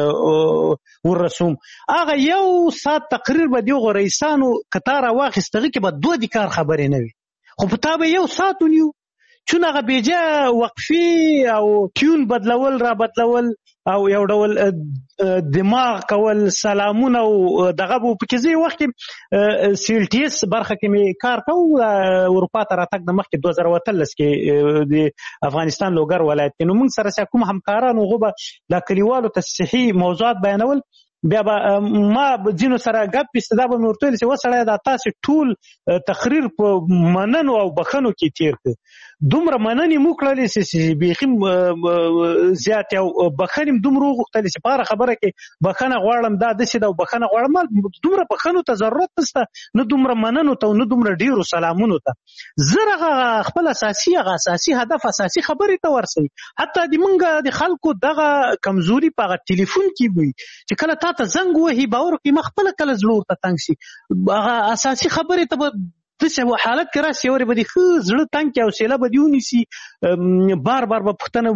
کې ورسوم. هغه 1 ساعت تقریر به د هغو رئیسانو که تا راواخیست هغې کې به 2 د کار خبرې نه وي، خو په تا به 1 ساعت ونیو. چون هغه بیجا وقفې او ټیون بدلول را بدلول او یو ډول دماغ کول، سلامونه او دغه به پکې زه وخت کې CLTS برخه کې مې کار کوو، اروپا ته راتګ د مخکې 2013 کې د افغانستان لوګر ولایت کې. نو موږ سره چې کوم همکاران هغو به دا کلیوالو ته صحي موضوعات بیانول. بیا به ما ځینو سره ګپ پیسته دا به مې ورته ویل چې وسړی دا تاسې ټول تقریر په مننو او بخښنو کې تېر کړ. دومره مننې مو کړلې چې بیخي زیات او بخښنې م دومره وغوښتلې چې په هره خبره کې بخښنه غواړم، دا داسې ده او بخښنه غواړم. دومره بخښنو ته ضرورت نشته، نه دومره مننو ته او نه دومره ډېرو سلامونو ته. زر هغه خپل اساسي هدف اساسي خبرې ته ورسوي. حتی د موږ د خلکو دغه کمزوري په هغه ټلیفون کې وي چې کله تا ته زنګ وهي باور وکړي ما خپله کله زړه ورته تنګ شي. هغه اساسي خبرې ته به داسې حالت کې راسي یورې به دې ښه زړه تنګ کړي، حوصله به دې ونیسي، بار بار به پوښتنه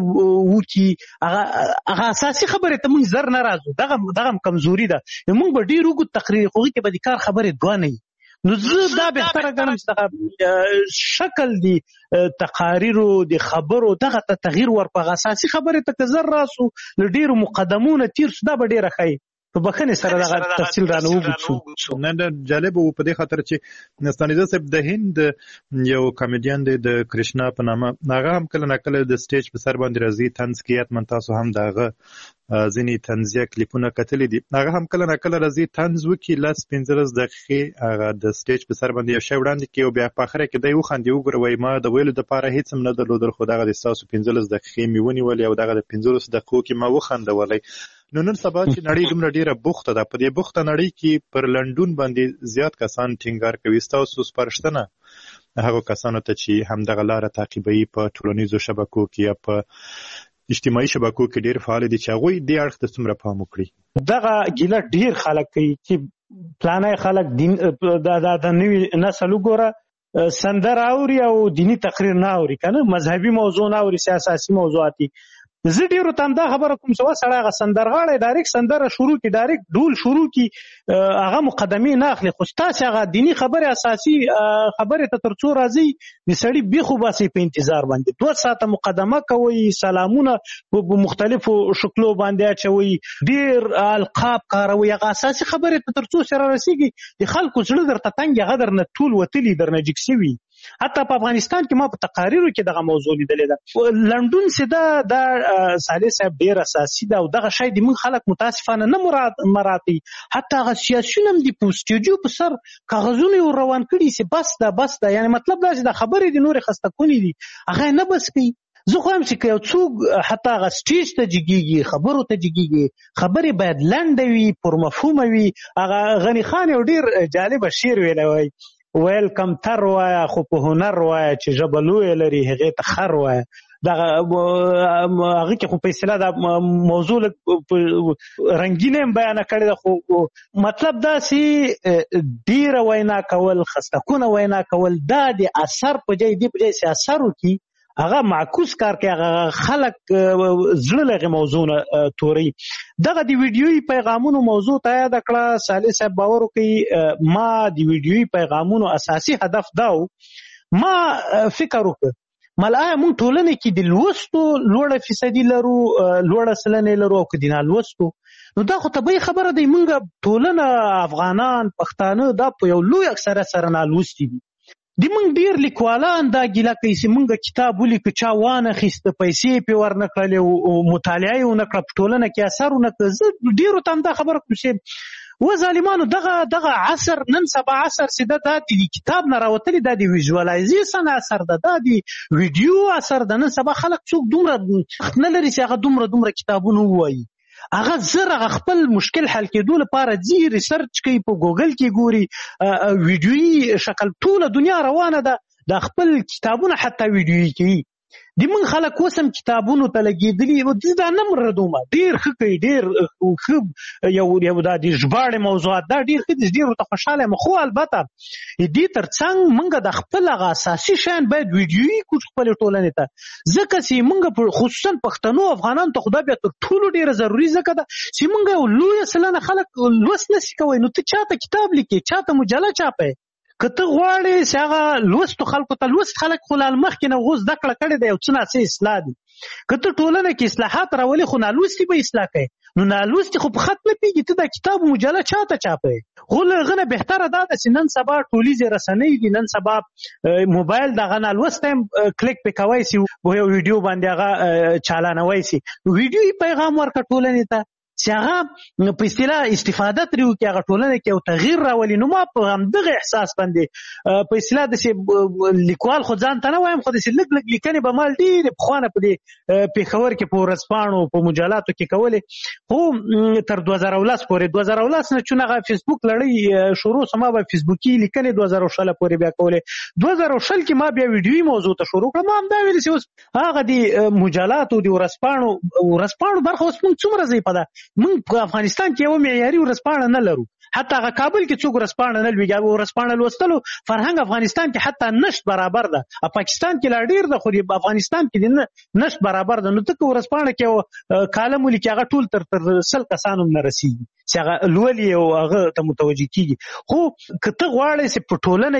وکړي. هغه اساسي خبرې ته موږ زر نه راځو، دغه هم کمزوري ده. موږ به ډېر اوږد تقریر خو هغې کې به د کار خبرې 2 نه وي. نو زه دا بهتره ګڼم چې دغه شکل د تقاریرو د خبرو دغه ته تغییر ورپه اساسي خبرې ته که زر راسو له ډېرو مقدمونه تېر سو، دا به ډېره ښه په بخښنې سره دغه تفصیل رانه وګورو. نه جالب و په دې خاطر چې ستانیزه صاحب د هند یو کامیډین دی د کرشنا په نامه، هغه هم کله نه کله د سټیج په سر باندې راځي طنز کوي. حتما تاسو هم دغه ځینې طنزیه کلیپونه کتلي دي. هغه هم کله نه کله راځي طنز وکړي 10-15 دقیقې هغه د سټیج په سر باندې یو شی وړاندې کړي او بیا په اخره کې دی وخاندي وګوره وایي ما د ویلو دپاره هېڅ هم نه درلودل خو دغه د ستاسو 15 دقیقې مې ونیولې او دغه د 15 دقیقو کې ما وخندولی. نو نن سبا چې نړۍ دومره ډیره بوخته ده، په دې بوخته نړۍ کې پر لنډون باندې زیات کسان ټینګار کوي. ستاسو سپارښتنه هغو کسانو ته چې همدغه لاره تعقیبوي په ټولنیزو شبکو کې یا په اجتماعي شبکو کې ډیر فعال دي، چې هغوی دې اړخ ته څومره پام وکړي؟ دغه ګیله ډیر خلک کوي چې پلانای خلک دین د نوي نسل وګوره سندره اوري او دینی تقریر نه اوري، کنه مذهبي موضوع نه اوري، سیاسي موضوعاتي. زه ډېرو ته همدا خبره کوم چې سړی هغه سندرغاړی ډایرکټ سندره شروع کړي، ډایرکټ ډول شروع کړي، هغه مقدمې نه اخلي. خو ستاسې هغه دیني خبرې اساسي خبرې ته تر څو راځي د سړي بیخ وباسئ په انتظار باندې. 2 ساعته مقدمه کوئ، سلامونه په مختلفو شکلو باندې اچوئ، ډېر القاب کاروئ. هغه اساسي خبرې ته تر څو سره رسېږي د خلکو زړه درته تنګ، هغه درنه ټول وتلي، درنه جګ سوي. حتی په افغانستان کې ما په تقاریرو کې دغه موضوع لیدلې ده. لنډون چې دا صالح صاحب ډېر اساسي ده او دغه شی د موږ خلک متاسفانه نه مراعاتوي. حتی هغه سیاسیون هم د پوسټیجو په سر کاغذونه یې روان کړي چې بس ده، یعنې مطلب دا چې دا خبرې د نورې خسته کونې دي هغه یې نه بس کوي. زه خو هم چې یو څوک حتی هغه سټیج ته جګېږي، خبرو ته جګېږي، خبرې باید لنډه وي، پرمفهومه وي. هغه غني خان یو ډېر جالبه شعر ویلی وایي، ویل کمتر وایه خو په هنر وایه چې ژبه لویه لري هغې ته خر وایه. دغه هغې کې خو په اصطلاح دا موضوع رنګینه هم بیانه کړې ده، خو مطلب داسې ډېره وینا کول، خستکونه وینا کول، دا د اثر په ځای دې په ځای چې اثر وکړي هغه معکوس کار کوي، هغه خلک زړه له هغې موضوع نه توري. دغه د ویډیویي پیغامونو موضوع ته یاده کړه. صالح صاحب باور وکړي ما د ویډیویي پیغامونو اساسي هدف دا و، ما فکر وکړ ملآیا موږ ټولنه کې د لوستو لوړه فیصدي لرو، لوړه سلنه لرو، او که د نالوستو، نو دا خو طبیعي خبره دی. موږ ټولنه افغانان پښتانه دا په یو لوی اکثریت سره نالوستي دي. د موږ ډېر لیکوالان دا ګیله کوي چې موږ کتاب ولیکو، چا وانخیسته، پیسې پرې ورنه کړلې او مطالعه یې ونه کړه، په ټولنه کې اثر ونه کړه. زه ډېرو ته هم دا خبره کوم چې و ظالمانو دغه عصر نن سبا عصر چې دا د کتاب نه راوتلي، دا د ویژوالایزیشن اثر ده، دا د ویډیو اثر ده. نن سبا خلک څوک دومره وخت نه لري چې هغه دومره کتابونه ووایي. هغه زر هغه خپل مشکل حل کېدو لپاره ځي، ریسرچ کوي، په ګوګل کې ګوري، ویډیویي شکل ټوله دنیا روانه ده، دا خپل کتابونه حتی ویډیویي کوي. د موږ خلک اوس هم کتابونو ته لګېدلي، دا نه مردومه ډېر ښه کوي، ډېر ښه یو دا د ژباړې موضوعات دا ډېر ښه دي، ډېرو ته خوشحاله یم. خو البته دې تر څنګ موږ د خپل هغه اساسي شیان باید ویډیویي کړو خپلې ټولنې ته، ځکه چې موږ خصوصا پښتنو افغانانو ته خو دا بیا تر ټولو ډېره ضروري ځکه ده چې موږ یو لویه سلنه خلک لوست نشي کوی. نو ته چاته کتاب لیکې، چاته مجله چاپی، که ته غواړې چې هغه لوستو خلکو ته، لوست خلک خو لا مخکې نه اوس زده کړه کړې ده، یو څه ناڅه اصلاح دي. که ته ټولنه کې اصلاحات راولې خو نالوستي به اصلاح کوي، نو نالوستي خو په خط نه پېږي. ته دا کتاب و مجله چاته چاپی؟ خو له هغه نه بهتره دا ده چې نن سبا ټولیزې رسنۍ دي، نن سبا موبایل دغه نالوستی هم کلیک پې کوی سي، یو ویډیو باندې هغه چالانوی سي، ویډیویي پیغام ورکړه ټولنې ته چې هغه په اصطلاح استفاده ترې وکړي، هغه ټولنه کې یو تغییر راولي. نو ما په همدغه احساس باندې په اصطلاح داسې لیکوال خو ځان ته نه وایم، خو داسې لږ لږ لیکنې به ما ډېرې پخوانه په دې پېښور کې په ورځپاڼو په مجلاتو کې کولې، خو تر 2019 پورې 2019 نه چون هغه فیسبوک لړۍ شروع سه، ما به فیسبوکي لیکنې 2016 پورې بیا کولې. 2016 کې ما بیا ویډیویي موضوع ته شروع کړه. ما همدا ویلې چې اوس هغه د مجلاتو د ورځپاڼو برخه اوس موږ څومره ضعیفه ده. موږ په افغانستان کې یو معیاري ورځپاڼه نه لرو، حتی هغه کابل کې څوک ورځپاڼه نه لوي. ورځپاڼه لوستلو فرهنګ افغانستان کې حتی نشت برابر ده، پاکستان کې لا ډېر ده، خو د افغانستان کې نشت برابر ده. نو ته که ورځپاڼه کې کالم ولیکې، هغه ټول تر 100 کسانو نه رسېږي چې هغه لولي او هغه ته متوجه کېږي. خو که ته غواړې چې په ټولنه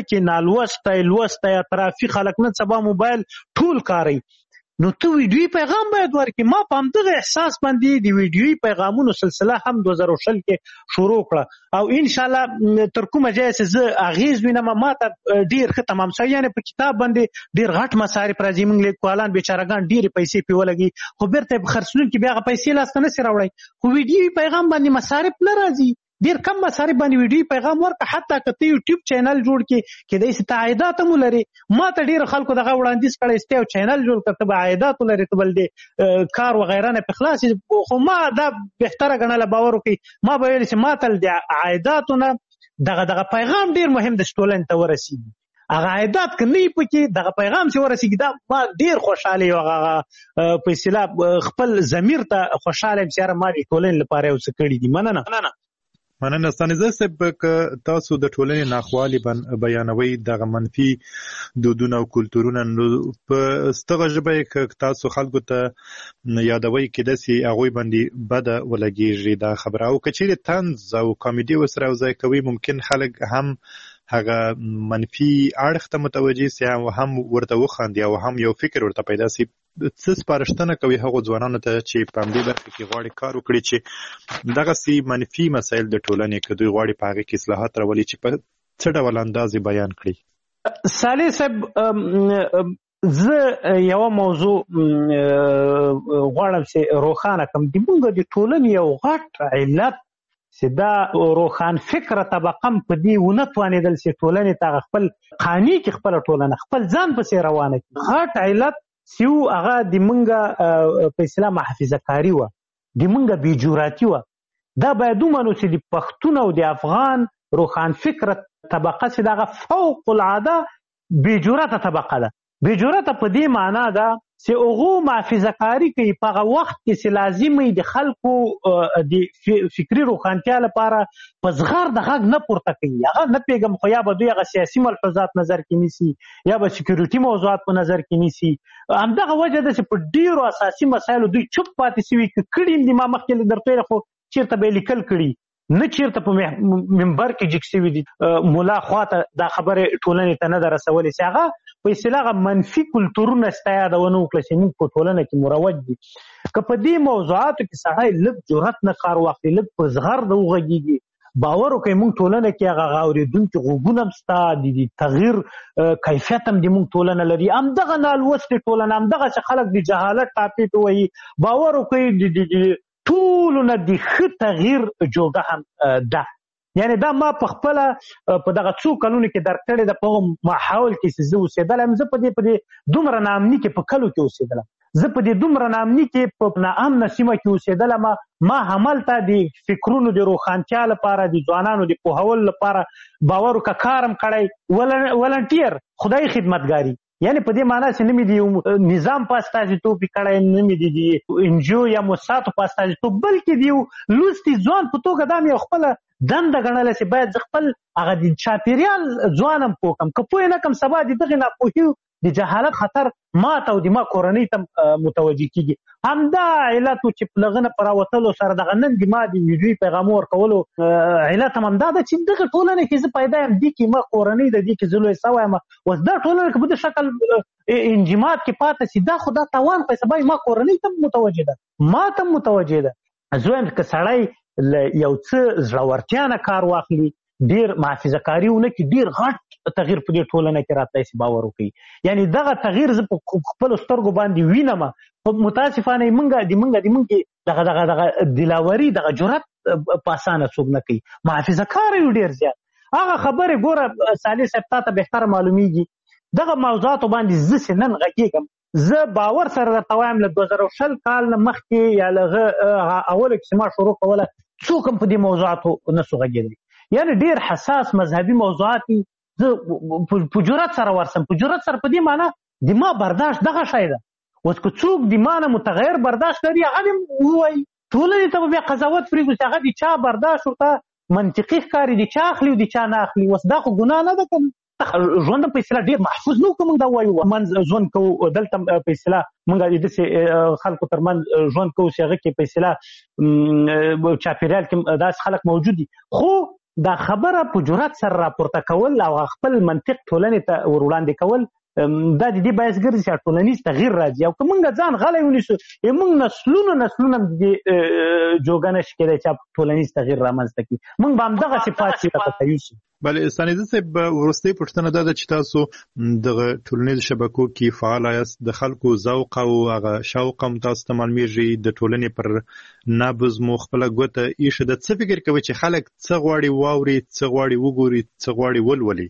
کې لوستی اطرافي خلک نن سبا موبایل ټول کاروي، نو ته ویډیویي پیغام باید ورکړې. ما په همدغه احساس باندې د ویډیویي پیغامونو سلسله هم 2020 کې شروع کړه، او انشاءالله تر کومه ځایه چې زه اغېز وینم ما ته ډېر ښه تمام شوی. یعنې په کتاب باندې ډېر غټ مصارف راځي، موږ لیکوالان بیچارهګان ډېرې پیسې پرې ولګي، خو بېرته یې په خرڅلونکي بیا هغه پیسې لاسته نشي راوړی. خو ویډیویي پیغام باندې مصارف نه راځي، ډېر کم مصارف باندې ویډیویي پیغام ورکړه. حتی که ته یوټیوب چینل جوړ کړې، کیدای شي ته عایدات هم ولرې. ما ته ډېرو خلکو دغه وړاندیز کړی چې ته یو چینل جوړ کړه، ته به عایدات ولرې، ته به د کار وغیره نه پرې خلاص شې. خو ما دا بهتره ګڼله، باور وکړئ، ما به ویل چې ما ته د عایداتو نه دغه پیغام ډېر مهم ده چې ټولنې ته ورسېږي. هغه عایدات که نه وي پکې، دغه پیغام چې ورسېږي، دا ما ډېر خوشحاله یم. هغه په اصطلاح خپل ضمیر ته خوشحاله یم چې یاره ما د ټولنې لپاره یو څه کړي دي. مننه. ستانزه صاحب، که تاسو د ټولنې ناخوالي بیانوي، دغه منفي دودونه او کلتورونه، نو په ستغه ژبه که تاسو خلکو ته یادوي، کېدای شي هغوی باندې بده ولګېږي دا خبره، او که چیرې طنز او کامیډي ورسره یوځای کوي، ممکن خلک هم هغه منفي اړخ ته متوجه سي، او هم ورته وخاندي، او هم یو فکر ورته پیدا سي. څه سپارښتنه کوي هغو ځوانانو ته چې په همدې برخه کې غواړي کار وکړي چې دغسې منفي مسایل د ټولنې که دوی غواړي په هغې کې اصلاحات راولي، چې په څه ډول انداز یې بیان کړي؟ صالح صاحب، زه یوه موضوع غواړم چې روښانه کړم. زموږ د ټولنې یو غټ علت چې دا روښان فکره طبقه هم په دې ونه توانېدل چې ټولنې ته خپل قانع کړي، خپله ټولنه خپل ځان پسې روانه کړي. غټ علت چې هغه د موږ په اصطلاح محافظه کاري وه، د موږ بېجراتي وه. دا باید ومنو چې د پښتون او د افغان روښان فکره طبقه چې دغه فوق العاده بېجرته طبقه ده. بېجرته په دې معنا ده چې هغو محافظه کاري کوي په هغه وخت کې چې لازم وي د خلکو د فکري روښانتیا لپاره په زغر د غږ نه پورته کوي. هغه نه پوهېږم، خو یا به دوی هغه سیاسي ملحوظات نظر کې نیسي، یا به سکیورټي موضوعات په نظر کې نیسي. همدغه وجه ده چې په ډېرو اساسي مسایلو دوی چوپ پاتې سوي. که کړي هم دي، ما مخکې درته ویل، خو چېرته به یې لیکل کړي، نه چېرته په منبر کې جګ سوي دي. ملا خواته دا خبرې ټولنې ته نه ده رسولې چې هغه په اصطلاح منفي کلتورونه ستا یادونه وکړه چې موږ په ټولنه کې مروج دي. که په دې موضوعاتو کې سړی لږ جرأت نه کار واخلي، لږ په زغرده وغږېږي، باور وکړئ موږ ټولنه کې هغه اورېدونکي غوږونه هم شته، د تغییر کیفیت هم د موږ ټولنه لري. همدغه نالوستې ټولنه، همدغسې خلک د جهالت ټاپې ته وایي، باور وکړئ د ټولو نه د ښه تغییر جوګه هم ده. یعنې دا ما په خپله په دغه څو کلونو کې درک کړې ده، په هغه ماحول کې چې زه اوسېدلی یم. زه په دې دومره ناامني کې په کلو کې اوسېدلم، زه په دې دومره ناامني کې په ناامنه سیمه کې اوسېدلم. ما هملته د فکرونو د روښانتیا لپاره، د ځوانانو د پوهولو لپاره باور وکړه کار هم کړی، ولنټیر خدای خدمتګاري. یعنې په دې معنا چې نه مې د نظام په استازیتوب کړی، نه مې د انجیو یا موسساتو په استازیتوب، بلکې د یو لوستي ځوان په توګه دا مې خپله دنده ګڼله چې باید زه خپل هغه د چاپېریال ځوان هم پوه کړم. که پوه نه کړم سبا د دغې ناپوهي د جهالت خطر ما ته او د ما کورنۍ ته متوجه کېږي. همدا علت و چې له هغه نه په راوتلو سره دغه نن د ما د ویډیوي پیغامو ورکولو علت هم همدا ده چې دغه ټولنه کې زه پیدا یم، دې کې ما کورنۍ ده، دې کې زه لوی سوی یم. اوس دا ټولنه که په دې شکل انجماد کې پاتې شي، دا خو دا تاوان خو سبا ما کورنۍ ته متوجه ده، ما ته متوجه ده. زه وایم که سړی له یو څه زړورتیا نه کار واخلي، ډېر محافظه کاري ونه کړي، ډېر غټ تغییر په دې ټولنه کې راتلی شي، باور وکړي. یعنې دغه تغییر زه په خپلو سترګو باندې وینم. متاسفانه موږ دغه دلاوري، دغه جرأت په اسانه څوک نه کوي، محافظه کار یو ډېر زیات. هغه خبرې ګوره صالح صاحب تا ته بهتره معلومیږي، دغه موضوعاتو باندې زه چې نن غږېږم، زه باور سره درته وایم له 2020 کال نه مخکې یا له اوله کې چې ما شروع کوله، څوک هم په دې موضوعاتو نه سو غږېدلی. یعنې ډېر حساس مذهبي موضوعات دي، زه په جرأت سره ورسم. په جرأت سره په دې معنا د ما برداشت دغه شی ده. اوس که څوک د ما نه متغیر برداشت لري، هغه دې ووایي، ټولنې ته به بیا قضاوت پرېږدو چې هغه د چا برداشت ورته منطقي ښکاري، د چا اخلي او د چا نه اخلي. اوس دا خو ګناه نه ده که ژوند په اصطلاح ډېر محفوظ نه و، که موږ دا ووایو منځ ژوند کوو، دلته په اصطلاح موږ د داسې خلکو تر منځ ژوند کوو چې هغه کې په اصطلاح چاپېریال کې داسې خلک موجود دي. خو دا خبره په جرأت سره راپورته کول او خپل منطق ټولنې ته ور وړاندې کول، دا د دې باعث ګرځي چې ټولنیز تغییر راځي. او که موږ ځان غلی ونیسو، موږ نسلونه د دې جوګه نشي کېدی چې ټولنیز تغییر رامنځته کړي. موږ به همدغسې پاتې راته یوسو. بله ستانیزه صاحب، وروستۍ پوښتنه دا ده چې تاسو دغه ټولنیزو شبکو کې فعال یاست، د خلکو ذوق او هغه شوق هم تاسو ته معلومیږي، د ټولنې پر نبض مو خپله ګوته ایښې ده. څه فکر کوئ چې خلک څه غواړي واوري، څه غواړي وګوري، څه غواړي ولولي؟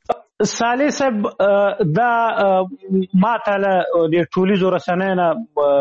صالح صاحب، دا ما ته له د ټولیزو رسنیو نه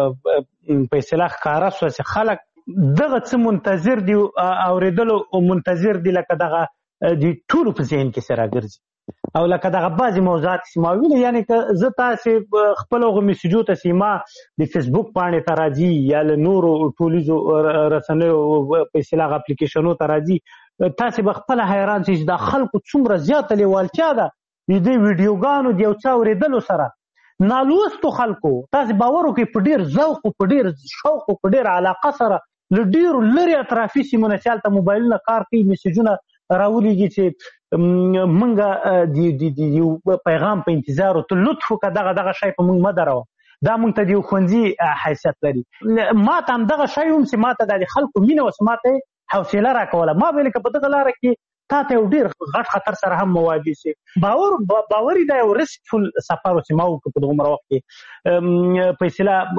په اصطلاح ښکاره شوه چې خلک دغه څه منتظر دي، اورېدلو منتظر دي، لکه دغه د ټولو په ذهن کې سره ګرځي، او لکه دغه بعضې موضوعات چې ما ویلي، یعنې که زه تاسې خپل هغو میسیجو ته چې ما د فیسبوک پاڼې ته راځي یا له نورو ټولیزو رسنیو په اصطلاح اپلیکیشنو ته راځي، تاسې به خپله حیران شئ چې دا خلکو څومره زیاته لیوالتیا ده د دې ویډیوګانو د یو څه اورېدلو سره. نالوستو خلکو تاسې باور وکړئ په ډېر ذوق او په ډېر شوق او په ډېر علاقه سره له ډېرو لرې اطرافي سیمو نه چې هلته موبایلونه کار کوي، میسیجونه راولیږي چې موږ د یو پیغام په انتظار او ته لطف وکړه دغه شی په موږ مه دروه، دا موږ ته د یو ښوونځي حیثیت لري. ما ته همدغه شی هم چې ما ته د خلکو مینه وه، ما ته حوصله راکوله. ما ویل که په دغه لاره کې تا ته یو ډېر غټ خطر سره هم مواجه شي، باوري دا یو ریسکفل سفر و چې ما وکړو په دغومره وخت کې. په اصطلاح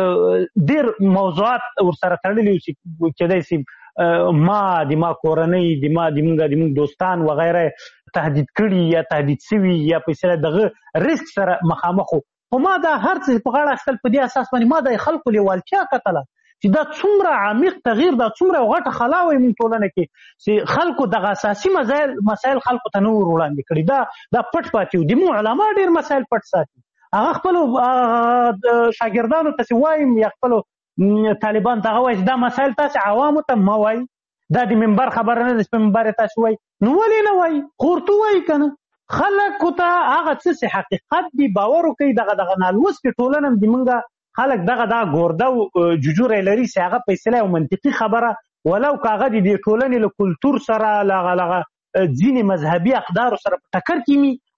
ډېر موضوعات ورسره تړلي وو چې کېدای شي ما کورنۍ، د موږ دوستان وغیره تهدید کړي یا تهدید شوي یا په اصطلاح دغه ریسک سره مخامخ وو. خو ما دا هر څه په غاړه اخیستل په دې اساس باندې ما د خلکو لیوالتیا کتله چې دا څومره عمیق تغییر، دا څومره غټه خلا وایي موږ ټولنه کې چې خلکو دغه اساسي مسایل خلکو ته نه ور وړاندې کړي، دا پټ پاتې وو. د موږ علما ډېر مسایل پټ ساتي، هغه خپلو شاګردانو ته وایم یا خپلو طالبان ته هغه وایي چې دا مسایل تاسې عوامو ته مه وایي، دا د منبر خبره نه ده چې په منبر یې تاسې وایي. نو ولې نه وایي؟ خو ورته وایي که نه، خلکو ته هغه څه چې حقیقت دي باور وکړي. دغه نالوستې ټولنه د موږ خلک دغه ګورده او ججوری لري چې هغه په اصطلاح یو منطقي خبره، ولو که هغه د دې ټولنې له کلتور سره، له ځینې مذهبي اقدارو سره په ټکر کې وي،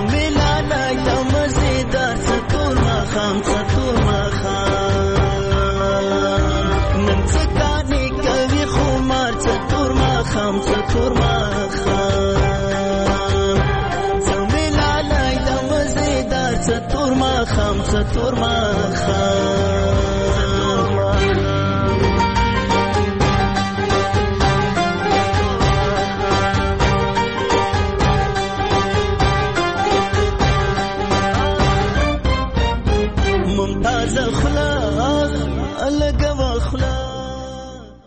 خام څتور ما خام زميلالای د مزیدار څتور ما خام څتور ما